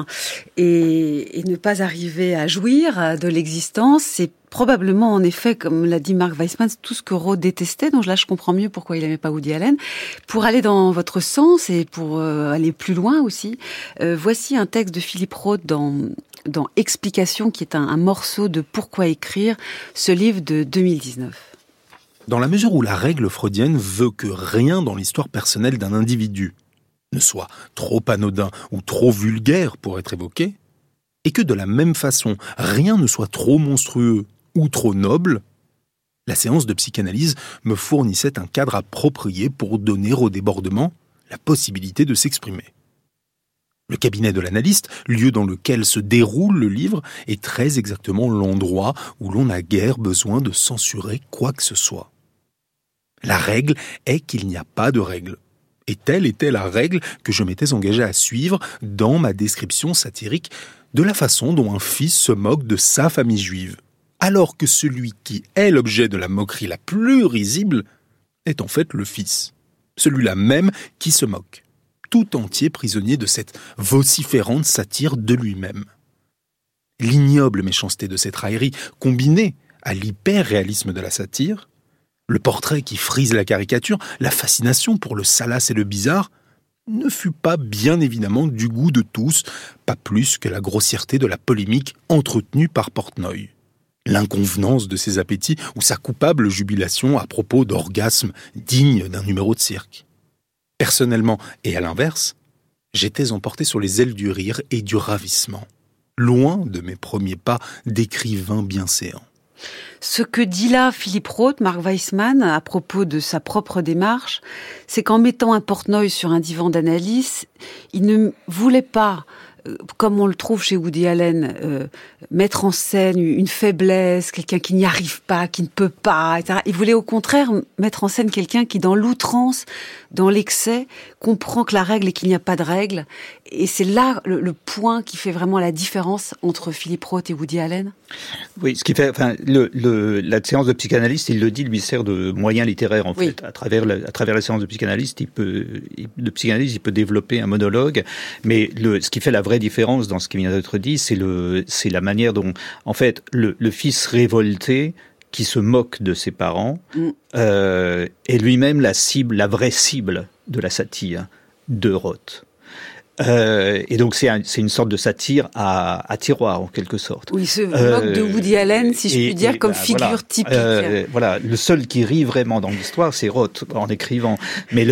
et ne pas arriver à jouir de l'existence, c'est probablement, en effet, comme l'a dit Mark Weissman, tout ce que Roth détestait. Donc là, je comprends mieux pourquoi il n'aimait pas Woody Allen. Pour aller dans votre sens et pour aller plus loin aussi, voici un texte de Philippe Roth dans Explication, qui est un morceau de Pourquoi écrire, ce livre de 2019. Dans la mesure où la règle freudienne veut que rien dans l'histoire personnelle d'un individu ne soit trop anodin ou trop vulgaire pour être évoqué, et que de la même façon, rien ne soit trop monstrueux ou trop noble, la séance de psychanalyse me fournissait un cadre approprié pour donner au débordement la possibilité de s'exprimer. Le cabinet de l'analyste, lieu dans lequel se déroule le livre, est très exactement l'endroit où l'on n'a guère besoin de censurer quoi que ce soit. La règle est qu'il n'y a pas de règle. Et telle était la règle que je m'étais engagé à suivre dans ma description satirique de la façon dont un fils se moque de sa famille juive, alors que celui qui est l'objet de la moquerie la plus risible est en fait le fils, celui-là même qui se moque, tout entier prisonnier de cette vociférante satire de lui-même. L'ignoble méchanceté de cette raillerie, combinée à l'hyper-réalisme de la satire, le portrait qui frise la caricature, la fascination pour le salace et le bizarre, ne fut pas bien évidemment du goût de tous, pas plus que la grossièreté de la polémique entretenue par Portnoy. L'inconvenance de ses appétits ou sa coupable jubilation à propos d'orgasmes dignes d'un numéro de cirque. Personnellement, et à l'inverse, j'étais emporté sur les ailes du rire et du ravissement, loin de mes premiers pas d'écrivain bienséant. Ce que dit là Philippe Roth, Mark Weissman, à propos de sa propre démarche, c'est qu'en mettant un Portnoy sur un divan d'analyse, il ne voulait pas, comme on le trouve chez Woody Allen, mettre en scène une faiblesse, quelqu'un qui n'y arrive pas, qui ne peut pas, etc. Il voulait au contraire mettre en scène quelqu'un qui, dans l'outrance, dans l'excès, comprend que la règle est qu'il n'y a pas de règle. Et c'est là le point qui fait vraiment la différence entre Philippe Roth et Woody Allen. Oui, ce qui fait, enfin, la séance de psychanalyste, il le dit, lui sert de moyen littéraire en fait. À travers la séance de psychanalyste, il peut développer un monologue. Mais ce qui fait la vraie différence dans ce qui vient d'être dit, c'est la manière dont, en fait, le fils révolté qui se moque de ses parents est lui-même la vraie cible de la satire de Roth. Et donc c'est une sorte de satire à tiroir en quelque sorte. Oui, il se moque de Woody Allen, si je puis dire, comme figure typique. Voilà, le seul qui rit vraiment dans l'histoire, c'est Roth en écrivant. Mais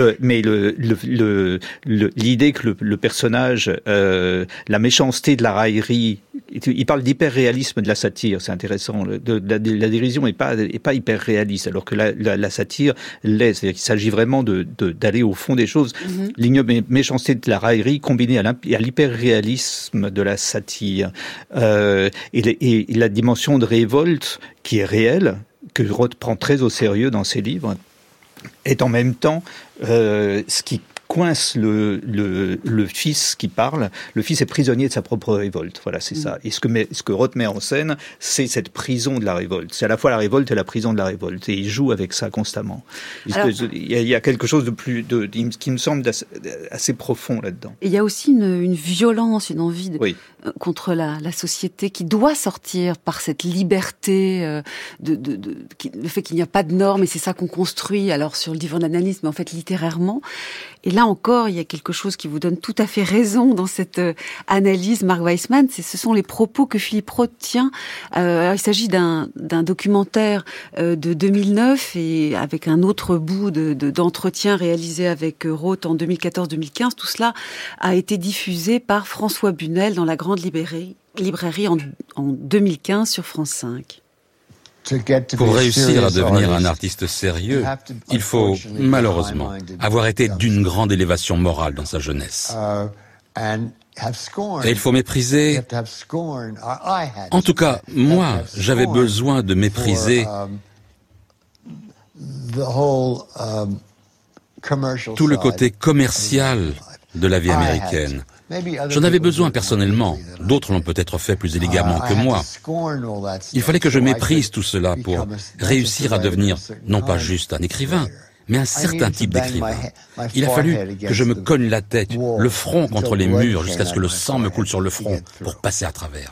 l'idée que le personnage, la méchanceté de la raillerie, il parle d'hyper-réalisme de la satire, c'est intéressant. La dérision est pas hyper réaliste, alors que la satire l'est. C'est-à-dire qu'il s'agit vraiment d'aller au fond des choses. L'ignoble méchanceté de la raillerie combinée à l'hyper-réalisme de la satire. Et la dimension de révolte qui est réelle, que Roth prend très au sérieux dans ses livres, est en même temps ce qui coince le fils qui parle. Le fils est prisonnier de sa propre révolte. Voilà, c'est ça. Et ce que Roth met en scène, c'est cette prison de la révolte. C'est à la fois la révolte et la prison de la révolte. Et il joue avec ça constamment. Il y a quelque chose qui me semble assez profond là-dedans. Et il y a aussi une violence, une envie contre la société qui doit sortir par cette liberté, le fait qu'il n'y a pas de normes, et c'est ça qu'on construit, alors sur le divan d'analyse, mais en fait littérairement. Et là encore, il y a quelque chose qui vous donne tout à fait raison dans cette analyse, Marc Weissman, ce sont les propos que Philippe Roth tient. Alors, il s'agit d'un documentaire de 2009 et avec un autre bout d'entretien réalisé avec Roth en 2014-2015. Tout cela a été diffusé par François Bunel dans la Grande Librairie en 2015 sur France 5. Pour réussir à devenir un artiste sérieux, il faut, malheureusement, avoir été d'une grande élévation morale dans sa jeunesse. Et il faut mépriser... En tout cas, moi, j'avais besoin de mépriser tout le côté commercial de la vie américaine. J'en avais besoin personnellement. D'autres l'ont peut-être fait plus élégamment que moi. Il fallait que je méprise tout cela pour réussir à devenir non pas juste un écrivain, mais un certain type d'écrivain. Il a fallu que je me cogne la tête, le front contre les murs, jusqu'à ce que le sang me coule sur le front pour passer à travers.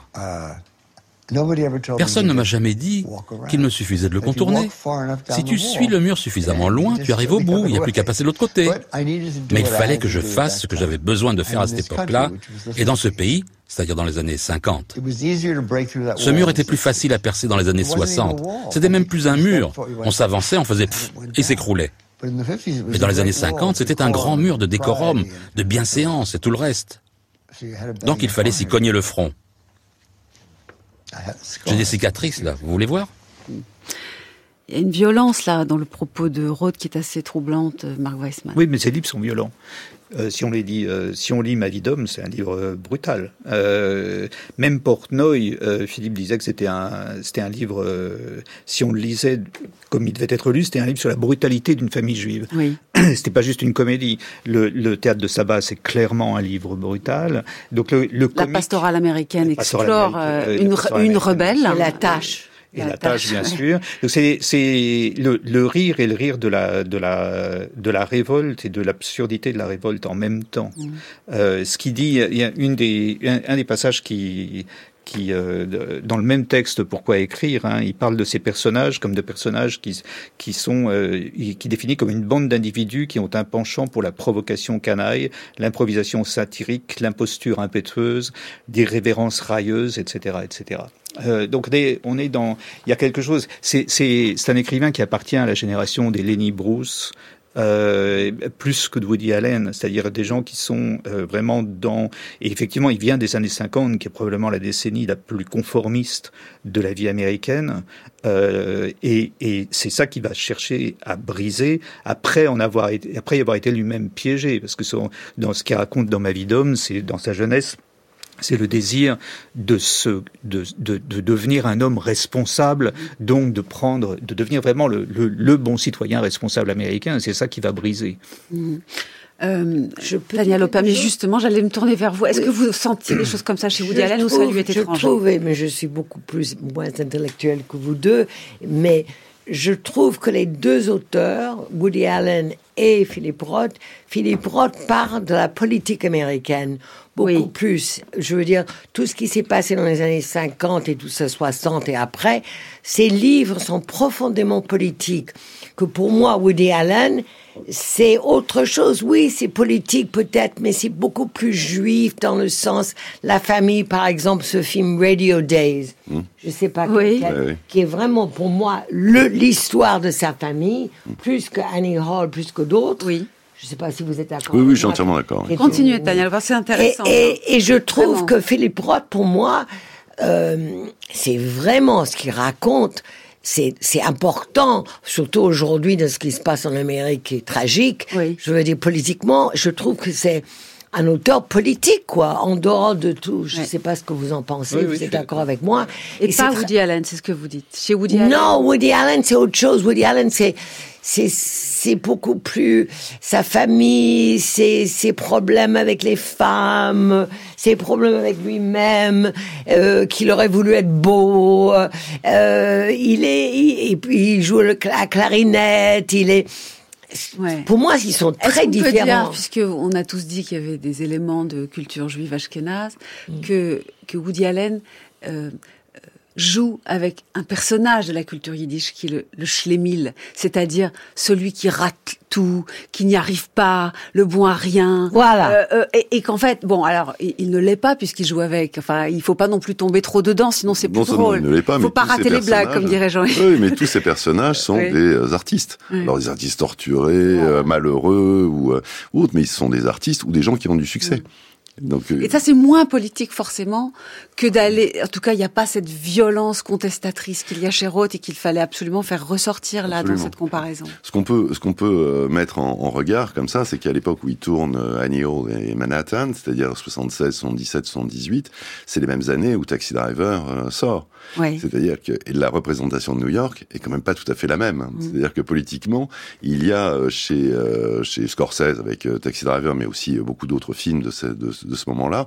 Personne ne m'a jamais dit qu'il me suffisait de le contourner. Si tu suis le mur suffisamment loin, tu arrives au bout, il n'y a plus qu'à passer de l'autre côté. Mais il fallait que je fasse ce que j'avais besoin de faire à cette époque-là, et dans ce pays, c'est-à-dire dans les années 50. Ce mur était plus facile à percer dans les années 60. C'était même plus un mur. On s'avançait, on faisait pfff, et s'écroulait. Mais dans les années 50, c'était un grand mur de décorum, de bienséance et tout le reste. Donc il fallait s'y cogner le front. J'ai des cicatrices, là. Vous voulez voir ? Il y a une violence, là, dans le propos de Roth qui est assez troublante, Marc Weissman. Oui, mais ces livres sont violents. Si on lit Ma vie d'homme, c'est un livre brutal. Même Portnoy, Philippe disait que c'était un livre, si on le lisait comme il devait être lu, c'était un livre sur la brutalité d'une famille juive. Oui. C'était pas juste une comédie. Le Théâtre de Sabbat, c'est clairement un livre brutal. Donc la pastorale américaine explore une rebelle. La tâche. Et la tâche, bien sûr. Donc c'est le rire et le rire de la révolte et de l'absurdité de la révolte en même temps. Ce qui dit, il y a un des passages qui dans le même texte Pourquoi écrire, il parle de ces personnages comme de personnages qui définit comme une bande d'individus qui ont un penchant pour la provocation canaille, l'improvisation satirique, l'imposture impétueuse, des révérences railleuses, etc., etc. Donc on est dans, il y a quelque chose. C'est un écrivain qui appartient à la génération des Lenny Bruce. Plus que de Woody Allen, c'est-à-dire des gens qui sont vraiment dans... Et effectivement, il vient des années 50, qui est probablement la décennie la plus conformiste de la vie américaine, et c'est ça qu'il va chercher à briser après y avoir été lui-même piégé, parce que dans ce qu'il raconte dans Ma vie d'homme, c'est dans sa jeunesse, c'est le désir de devenir un homme responsable, donc de devenir vraiment le bon citoyen responsable américain. C'est ça qui va briser. Tania Lopa, mais justement, j'allais me tourner vers vous. Est-ce que vous sentiez des choses comme ça chez Woody Allen ou ça lui est étranger? Je trouve, mais je suis moins intellectuelle que vous deux, mais je trouve que les deux auteurs, Woody Allen et Philippe Roth parlent de la politique américaine beaucoup plus. Je veux dire, tout ce qui s'est passé dans les années 50 et tout ça, 60 et après, ces livres sont profondément politiques. Que pour moi, Woody Allen, c'est autre chose. Oui, c'est politique peut-être, mais c'est beaucoup plus juif dans le sens, la famille, par exemple, ce film Radio Days, je sais pas qui est vraiment pour moi l'histoire de sa famille, plus que Annie Hall, plus que d'autres. Oui. Je ne sais pas si vous êtes d'accord. Oui, je suis entièrement d'accord. Continuez, Tania, c'est intéressant. Et je trouve que Philippe Roth, pour moi, c'est vraiment ce qu'il raconte. C'est important, surtout aujourd'hui, de ce qui se passe en Amérique qui est tragique. Oui. Je veux dire, politiquement, je trouve que c'est un auteur politique, quoi, en dehors de tout. Je ne sais pas ce que vous en pensez, vous êtes d'accord avec moi. Et pas Woody Allen, c'est ce que vous dites. Chez Woody Allen. Non, Woody Allen, c'est autre chose. Woody Allen, c'est beaucoup plus sa famille, ses problèmes avec les femmes, ses problèmes avec lui-même, qu'il aurait voulu être beau. Et puis il joue la clarinette. Pour moi, ils sont très différents. Puisqu'on a tous dit qu'il y avait des éléments de culture juive ashkénaze, que Woody Allen joue avec un personnage de la culture yiddish qui est le schlémil, c'est-à-dire celui qui rate tout, qui n'y arrive pas, le bon à rien. Voilà. Et qu'en fait, bon, alors, il ne l'est pas puisqu'il joue avec. Enfin, il faut pas non plus tomber trop dedans, sinon c'est plus drôle. Il ne l'est pas, faut pas rater les blagues, comme dirait Jean-Yves. Oui, mais tous ces personnages sont des artistes. Alors, des artistes torturés, malheureux ou autres, mais ils sont des artistes ou des gens qui ont du succès. Donc, et ça, c'est moins politique forcément que d'aller. En tout cas, il n'y a pas cette violence contestatrice qu'il y a chez Roth et qu'il fallait absolument faire ressortir là dans cette comparaison. Ce qu'on peut mettre en regard comme ça, c'est qu'à l'époque où il tourne Annie Hall et Manhattan, c'est-à-dire 76, 77, 78, c'est les mêmes années où Taxi Driver sort. Ouais. C'est-à-dire que la représentation de New York est quand même pas tout à fait la même. C'est-à-dire que politiquement, il y a chez Scorsese avec Taxi Driver, mais aussi beaucoup d'autres films de ce moment-là,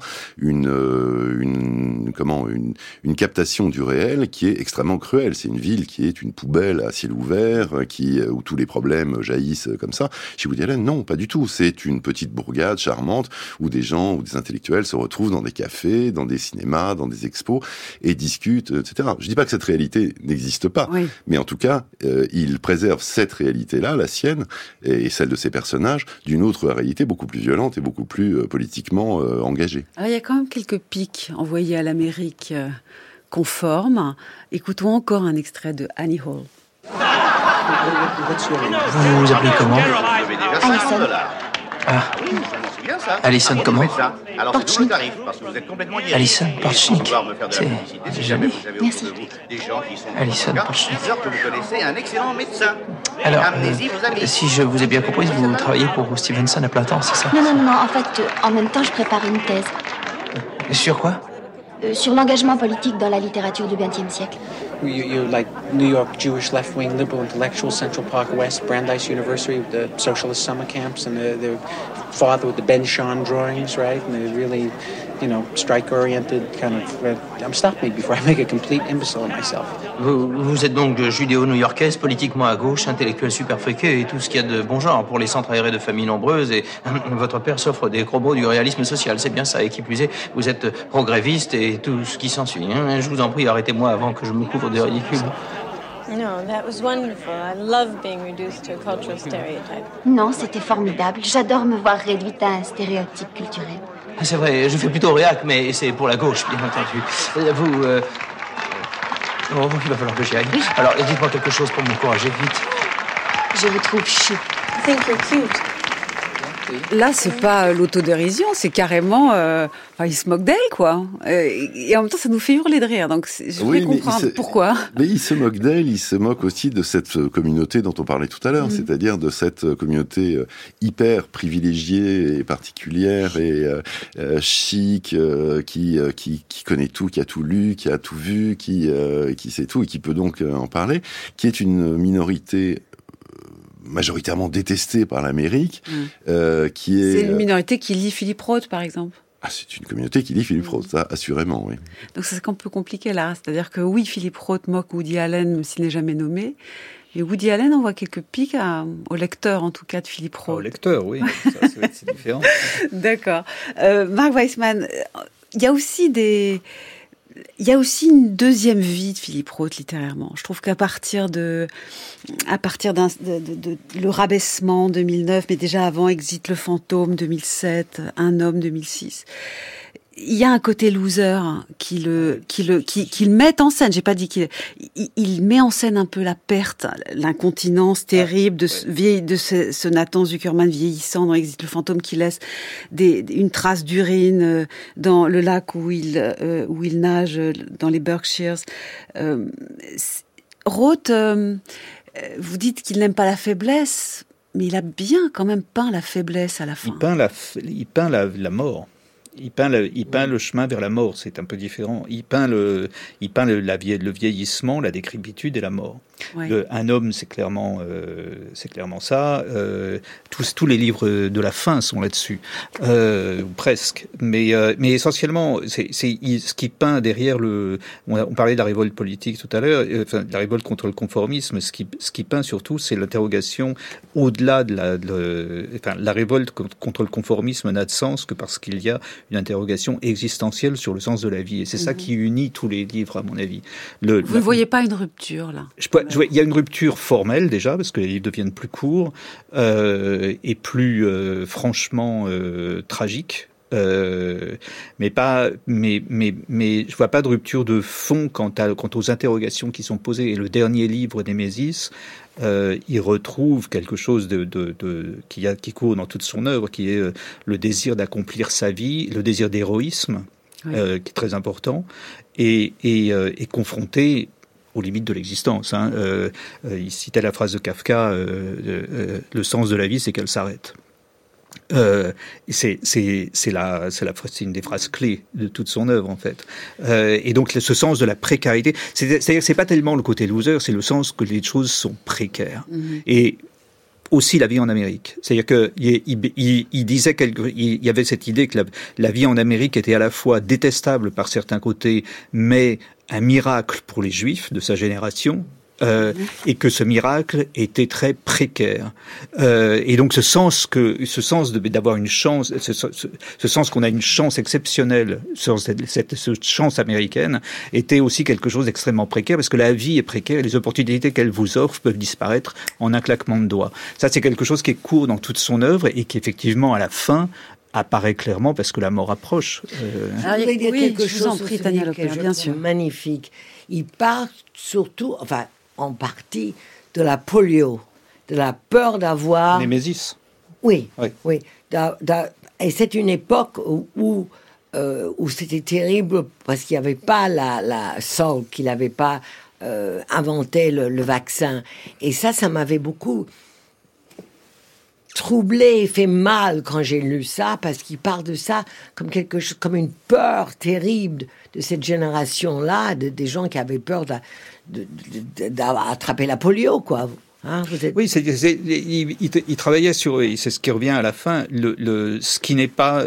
une captation du réel qui est extrêmement cruelle. C'est une ville qui est une poubelle à ciel ouvert, où tous les problèmes jaillissent comme ça. Chez Woody Allen, non, pas du tout. C'est une petite bourgade charmante où des gens, où des intellectuels se retrouvent dans des cafés, dans des cinémas, dans des expos et discutent, etc. Je dis pas que cette réalité n'existe pas, mais en tout cas, il préserve cette réalité-là, la sienne, et celle de ses personnages, d'une autre réalité beaucoup plus violente et beaucoup plus politiquement engagée. Alors, il y a quand même quelques pics envoyés à l'Amérique conformes. Écoutons encore un extrait de Annie Hall. Vous vous appelez comment? Alison. Ah. Alison comment? Porchnik. Alison Porchnik. C'est joli. Merci. Alison Porchnik. Alors, si je vous ai bien compris, vous travaillez pour Stevenson à plein temps, c'est ça? Non. En fait, en même temps, je prépare une thèse. Sur quoi? Sur l'engagement politique dans la littérature du XXe siècle. You're like New York Jewish left-wing liberal intellectuals, Central Park West, Brandeis University with the socialist summer camps, and the father with the Ben Shahn drawings, right? And they're really, strike-oriented kind of... Stop me before I make a complete imbecile of myself. Vous êtes donc judéo-new-yorkaise, politiquement à gauche, intellectuel super friqué et tout ce qu'il y a de bon genre pour les centres aérés de familles nombreuses. Et votre père s'offre des gros mots du réalisme social, c'est bien ça. Et qui plus est, vous êtes progressiste et tout ce qui s'ensuit. Je vous en prie, arrêtez-moi avant que je me couvre de ridicule. No, that was wonderful. I love being reduced to a cultural stereotype. Non, c'était formidable. J'adore me voir réduite à un stéréotype culturel. C'est vrai, je fais plutôt réac, mais c'est pour la gauche, bien entendu. Oh, il va falloir que j'y aille. Oui. Alors, dites-moi quelque chose pour m'encourager, vite. Je vous trouve chic. I think you're cute. Là, c'est pas l'autodérision, c'est carrément... il se moque d'elle, quoi. Et en même temps, ça nous fait hurler de rire. Donc, je voulais comprendre pourquoi. Mais il se moque d'elle, il se moque aussi de cette communauté dont on parlait tout à l'heure, c'est-à-dire de cette communauté hyper privilégiée et particulière et chic, qui connaît tout, qui a tout lu, qui a tout vu, qui sait tout et qui peut donc en parler, qui est une minorité majoritairement détestée par l'Amérique, qui est... C'est une minorité qui lit Philippe Roth, par exemple. Ah, c'est une communauté qui lit Philippe Roth, ça, assurément, oui. Donc c'est un peu compliqué, là. C'est-à-dire que oui, Philippe Roth moque Woody Allen, même s'il n'est jamais nommé. Mais Woody Allen envoie quelques pics au lecteur, en tout cas, de Philippe Roth. Au lecteur, oui. Ça, c'est différent. D'accord. Marc Weissman, il y a aussi une deuxième vie de Philippe Roth littérairement. Je trouve qu'à partir de le rabaissement 2009, mais déjà avant Exit le fantôme 2007, Un homme 2006, il y a un côté loser qu'il met en scène. J'ai pas dit il met en scène un peu la perte, l'incontinence terrible de ce Nathan Zuckerman vieillissant dans Exit le fantôme, qui laisse une trace d'urine dans le lac où il nage dans les Berkshires. Roth, vous dites qu'il n'aime pas la faiblesse, mais il a bien quand même peint la faiblesse à la fin. Il peint la mort. il peint le chemin vers la mort. C'est un peu différent. Il peint le vieillissement, la décrépitude et la mort. Ouais. Un homme, c'est clairement ça. Tous les livres de la fin sont là-dessus, ou presque. Mais essentiellement, c'est ce qui peint derrière on parlait de la révolte politique tout à l'heure, la révolte contre le conformisme. Ce qui peint surtout, c'est l'interrogation au-delà de la révolte contre le conformisme n'a de sens que parce qu'il y a une interrogation existentielle sur le sens de la vie. Et c'est ça qui unit tous les livres, à mon avis. Vous ne voyez pas une rupture, là? Il y a une rupture formelle, déjà, parce que les livres deviennent plus courts et plus franchement tragiques. Mais je vois pas de rupture de fond quant aux interrogations qui sont posées. Et le dernier livre, Némésis, il retrouve quelque chose qui court dans toute son œuvre, qui est le désir d'accomplir sa vie, le désir d'héroïsme, qui est très important, et confronté aux limites de l'existence. Il citait la phrase de Kafka, le sens de la vie, c'est qu'elle s'arrête. C'est une des phrases clés de toute son œuvre, en fait. Et donc ce sens de la précarité, c'est-à-dire c'est pas tellement le côté loser, c'est le sens que les choses sont précaires. Et aussi la vie en Amérique. C'est-à-dire que il disait il y avait cette idée que la vie en Amérique était à la fois détestable par certains côtés, mais un miracle pour les Juifs de sa génération. Et que ce miracle était très précaire. Et donc ce sens d'avoir une chance, ce sens qu'on a une chance exceptionnelle, cette chance américaine, était aussi quelque chose d'extrêmement précaire, parce que la vie est précaire et les opportunités qu'elle vous offre peuvent disparaître en un claquement de doigts. Ça, c'est quelque chose qui est court dans toute son œuvre et qui, effectivement, à la fin, apparaît clairement parce que la mort approche. Alors, il y a quelque chose bien sûr magnifique. Il part surtout, en partie, de la polio, de la peur d'avoir... Némésis. Oui. Et c'est une époque où c'était terrible parce qu'il n'y avait pas la Salk, qu'il n'avait pas inventé le vaccin. Et ça m'avait beaucoup troublé et fait mal quand j'ai lu ça, parce qu'il parle de ça comme quelque chose, comme une peur terrible de cette génération-là, des gens qui avaient peur d'attraper la polio, quoi. Oui, il travaillait sur, et c'est ce qui revient à la fin, ce qui n'est pas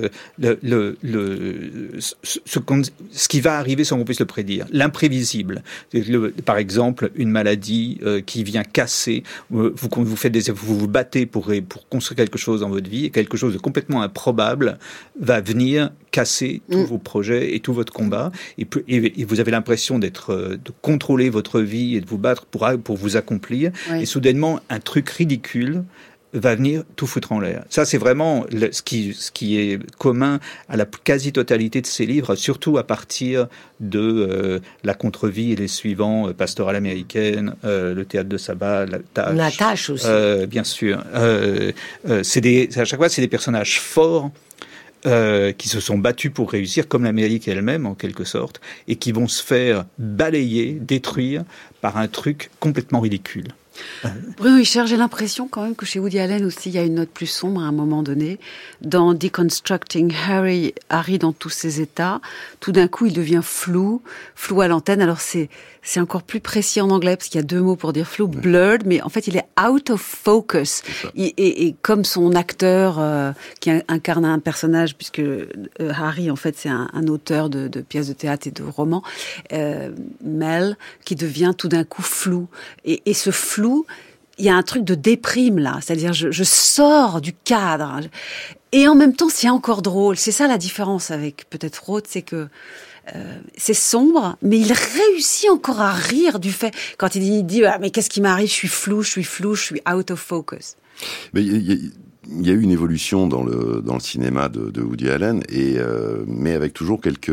ce qui va arriver sans qu'on puisse le prédire, l'imprévisible. Par exemple, une maladie qui vient casser, vous vous battez pour construire quelque chose dans votre vie, et quelque chose de complètement improbable va venir casser tous vos projets et tout votre combat, et vous avez l'impression de contrôler votre vie et de vous battre pour vous accomplir. Oui. Et soudainement, un truc ridicule va venir tout foutre en l'air. Ça, c'est vraiment ce qui est commun à la quasi-totalité de ces livres, surtout à partir de La Contre-vie et les suivants, Pastorale américaine, Le théâtre de Sabat, La Tâche aussi. Bien sûr. À chaque fois, c'est des personnages forts qui se sont battus pour réussir, comme l'Amérique elle-même, en quelque sorte, et qui vont se faire balayer, détruire par un truc complètement ridicule. Bruno Ischer, j'ai l'impression quand même que chez Woody Allen aussi, il y a une note plus sombre à un moment donné. Dans Deconstructing Harry dans tous ses états, tout d'un coup, il devient flou à l'antenne. Alors c'est encore plus précis en anglais, parce qu'il y a deux mots pour dire flou, blurred, mais en fait, il est out of focus. Et comme son acteur qui incarne un personnage, puisque Harry, en fait, c'est un auteur de pièces de théâtre et de romans, Mel, qui devient tout d'un coup flou. Et ce flou, il y a un truc de déprime là, c'est-à-dire je sors du cadre, et en même temps c'est encore drôle. C'est ça la différence avec peut-être Freud, c'est que c'est sombre, mais il réussit encore à rire du fait quand il dit mais qu'est-ce qui m'arrive, je suis flou, je suis out of focus. Mais il y a eu une évolution dans le cinéma de Woody Allen, mais avec toujours quelques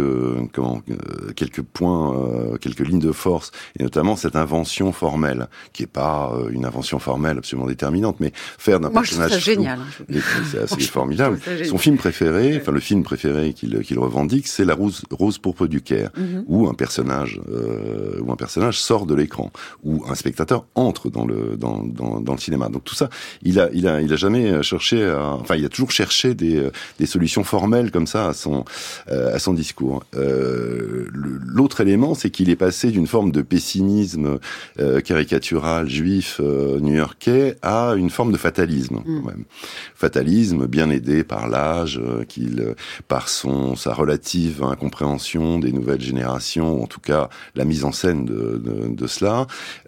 points, quelques lignes de force, et notamment cette invention formelle, qui est pas une invention formelle absolument déterminante, mais faire d'un personnage flou, génial. C'est assez formidable. Son film préféré, enfin le film préféré qu'il revendique, c'est La Rose pourpre du Caire, où un personnage sort de l'écran, où un spectateur entre dans le cinéma. Donc tout ça, il a jamais cherché il a toujours cherché des solutions formelles comme ça à son discours. L'autre élément, c'est qu'il est passé d'une forme de pessimisme caricatural juif new-yorkais à une forme de fatalisme, quand même. Fatalisme bien aidé par l'âge, par sa relative incompréhension des nouvelles générations, en tout cas la mise en scène de cela.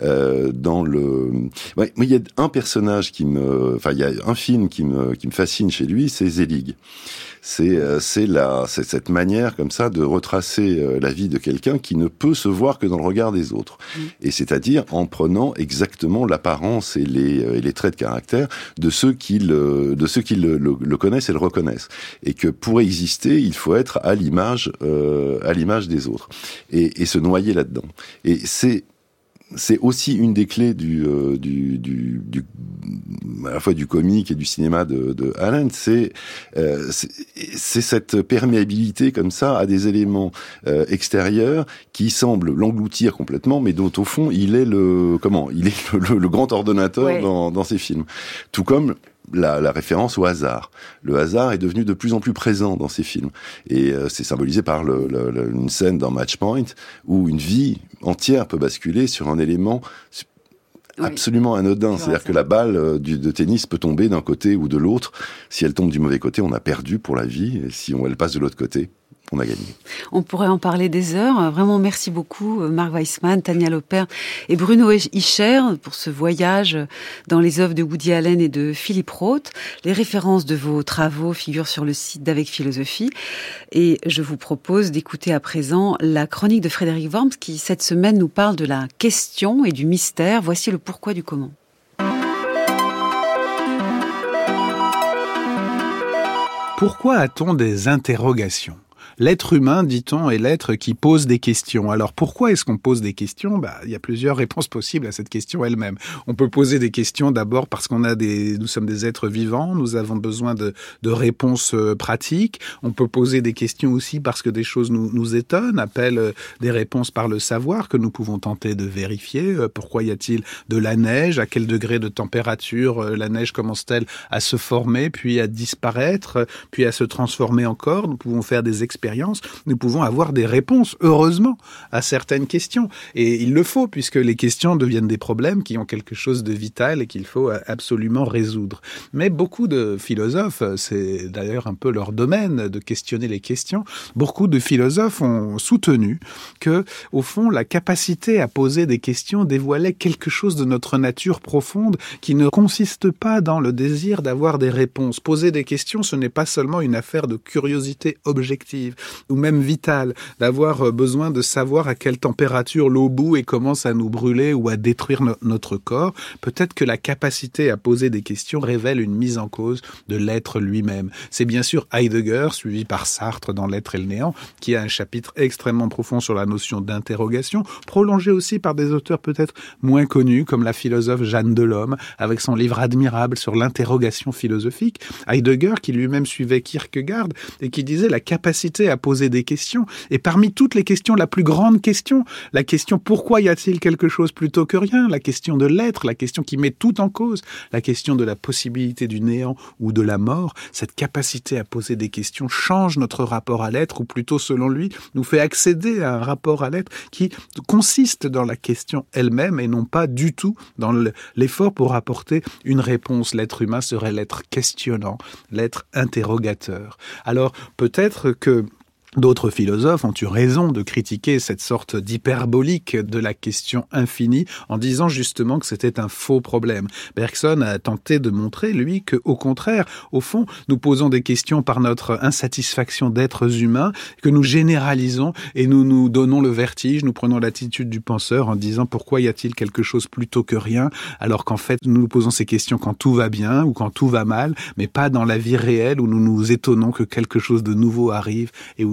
Il y a un personnage il y a un film qui me fascine chez lui, c'est Zelig. C'est cette manière comme ça de retracer la vie de quelqu'un qui ne peut se voir que dans le regard des autres. Et c'est-à-dire en prenant exactement l'apparence et les traits de caractère de ceux qui le connaissent et le reconnaissent. Et que pour exister, il faut être à l'image des autres. Et se noyer là-dedans. Et c'est aussi une des clés à la fois du comique et du cinéma de Allen, c'est cette perméabilité comme ça à des éléments extérieurs qui semblent l'engloutir complètement, mais dont au fond il est le grand ordonnateur dans ses films. Tout comme la référence au hasard. Le hasard est devenu de plus en plus présent dans ces films. Et c'est symbolisé par une scène dans Match Point où une vie entière peut basculer sur un élément absolument anodin. C'est-à-dire que la balle de tennis peut tomber d'un côté ou de l'autre. Si elle tombe du mauvais côté, on a perdu pour la vie. Et si elle passe de l'autre côté, on a gagné. On pourrait en parler des heures. Vraiment, merci beaucoup, Marc Weissman, Tania Loppert et Bruno Ischer pour ce voyage dans les œuvres de Woody Allen et de Philippe Roth. Les références de vos travaux figurent sur le site d'Avec Philosophie. Et je vous propose d'écouter à présent la chronique de Frédéric Worms qui, cette semaine, nous parle de la question et du mystère. Voici le pourquoi du comment. Pourquoi a-t-on des interrogations ? L'être humain, dit-on, est l'être qui pose des questions. Alors pourquoi est-ce qu'on pose des questions ? Il y a plusieurs réponses possibles à cette question elle-même. On peut poser des questions d'abord parce nous sommes des êtres vivants, nous avons besoin de réponses pratiques. On peut poser des questions aussi parce que des choses nous étonnent, appellent des réponses par le savoir que nous pouvons tenter de vérifier. Pourquoi y a-t-il de la neige ? À quel degré de température la neige commence-t-elle à se former, puis à disparaître, puis à se transformer encore ? Nous pouvons faire des expériences, nous pouvons avoir des réponses, heureusement, à certaines questions. Et il le faut, puisque les questions deviennent des problèmes qui ont quelque chose de vital et qu'il faut absolument résoudre. Mais beaucoup de philosophes, c'est d'ailleurs un peu leur domaine de questionner les questions, beaucoup de philosophes ont soutenu que, au fond, la capacité à poser des questions dévoilait quelque chose de notre nature profonde qui ne consiste pas dans le désir d'avoir des réponses. Poser des questions, ce n'est pas seulement une affaire de curiosité objective, ou même vitale, d'avoir besoin de savoir à quelle température l'eau bout et commence à nous brûler ou à détruire notre corps. Peut-être que la capacité à poser des questions révèle une mise en cause de l'être lui-même. C'est bien sûr Heidegger, suivi par Sartre dans L'être et le néant, qui a un chapitre extrêmement profond sur la notion d'interrogation, prolongé aussi par des auteurs peut-être moins connus, comme la philosophe Jeanne Delhomme, avec son livre admirable sur l'interrogation philosophique. Heidegger, qui lui-même suivait Kierkegaard, et qui disait la capacité à poser des questions. Et parmi toutes les questions, la plus grande question, la question pourquoi y a-t-il quelque chose plutôt que rien, la question de l'être, la question qui met tout en cause, la question de la possibilité du néant ou de la mort, cette capacité à poser des questions change notre rapport à l'être, ou plutôt, selon lui, nous fait accéder à un rapport à l'être qui consiste dans la question elle-même et non pas du tout dans l'effort pour apporter une réponse. L'être humain serait l'être questionnant, l'être interrogateur. Alors, peut-être que d'autres philosophes ont eu raison de critiquer cette sorte d'hyperbolique de la question infinie en disant justement que c'était un faux problème. Bergson a tenté de montrer, lui, qu'au contraire, au fond, nous posons des questions par notre insatisfaction d'êtres humains, que nous généralisons et nous donnons le vertige, nous prenons l'attitude du penseur en disant pourquoi y a-t-il quelque chose plutôt que rien, alors qu'en fait, nous nous posons ces questions quand tout va bien ou quand tout va mal, mais pas dans la vie réelle où nous nous étonnons que quelque chose de nouveau arrive et où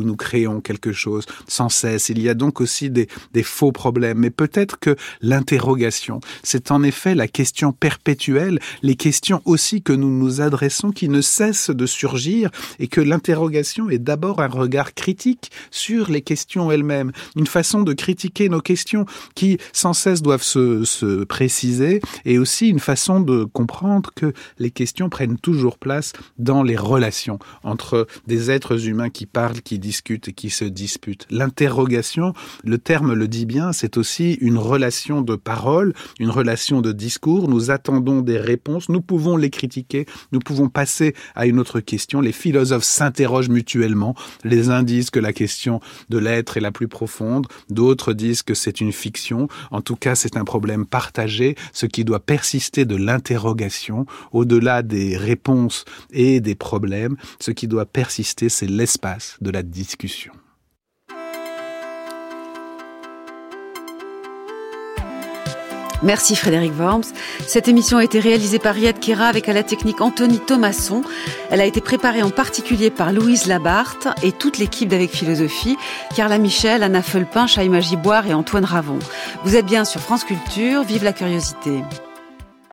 nous créons quelque chose sans cesse. Il y a donc aussi des faux problèmes. Mais peut-être que l'interrogation, c'est en effet la question perpétuelle, les questions aussi que nous nous adressons qui ne cessent de surgir, et que l'interrogation est d'abord un regard critique sur les questions elles-mêmes, une façon de critiquer nos questions qui sans cesse doivent se préciser, et aussi une façon de comprendre que les questions prennent toujours place dans les relations entre des êtres humains qui parlent, qui discutent et qui se disputent. L'interrogation, le terme le dit bien, c'est aussi une relation de parole, une relation de discours. Nous attendons des réponses, nous pouvons les critiquer, nous pouvons passer à une autre question. Les philosophes s'interrogent mutuellement. Les uns disent que la question de l'être est la plus profonde, d'autres disent que c'est une fiction. En tout cas, c'est un problème partagé, ce qui doit persister de l'interrogation, au-delà des réponses et des problèmes. Ce qui doit persister, c'est l'espace de la discussion. Merci Frédéric Worms. Cette émission a été réalisée par Riyad Kera avec à la technique Anthony Thomasson. Elle a été préparée en particulier par Louise Labarthe et toute l'équipe d'Avec Philosophie, Carla Michel, Anna Felpin, Chaïma Giboire et Antoine Ravon. Vous êtes bien sur France Culture, vive la curiosité.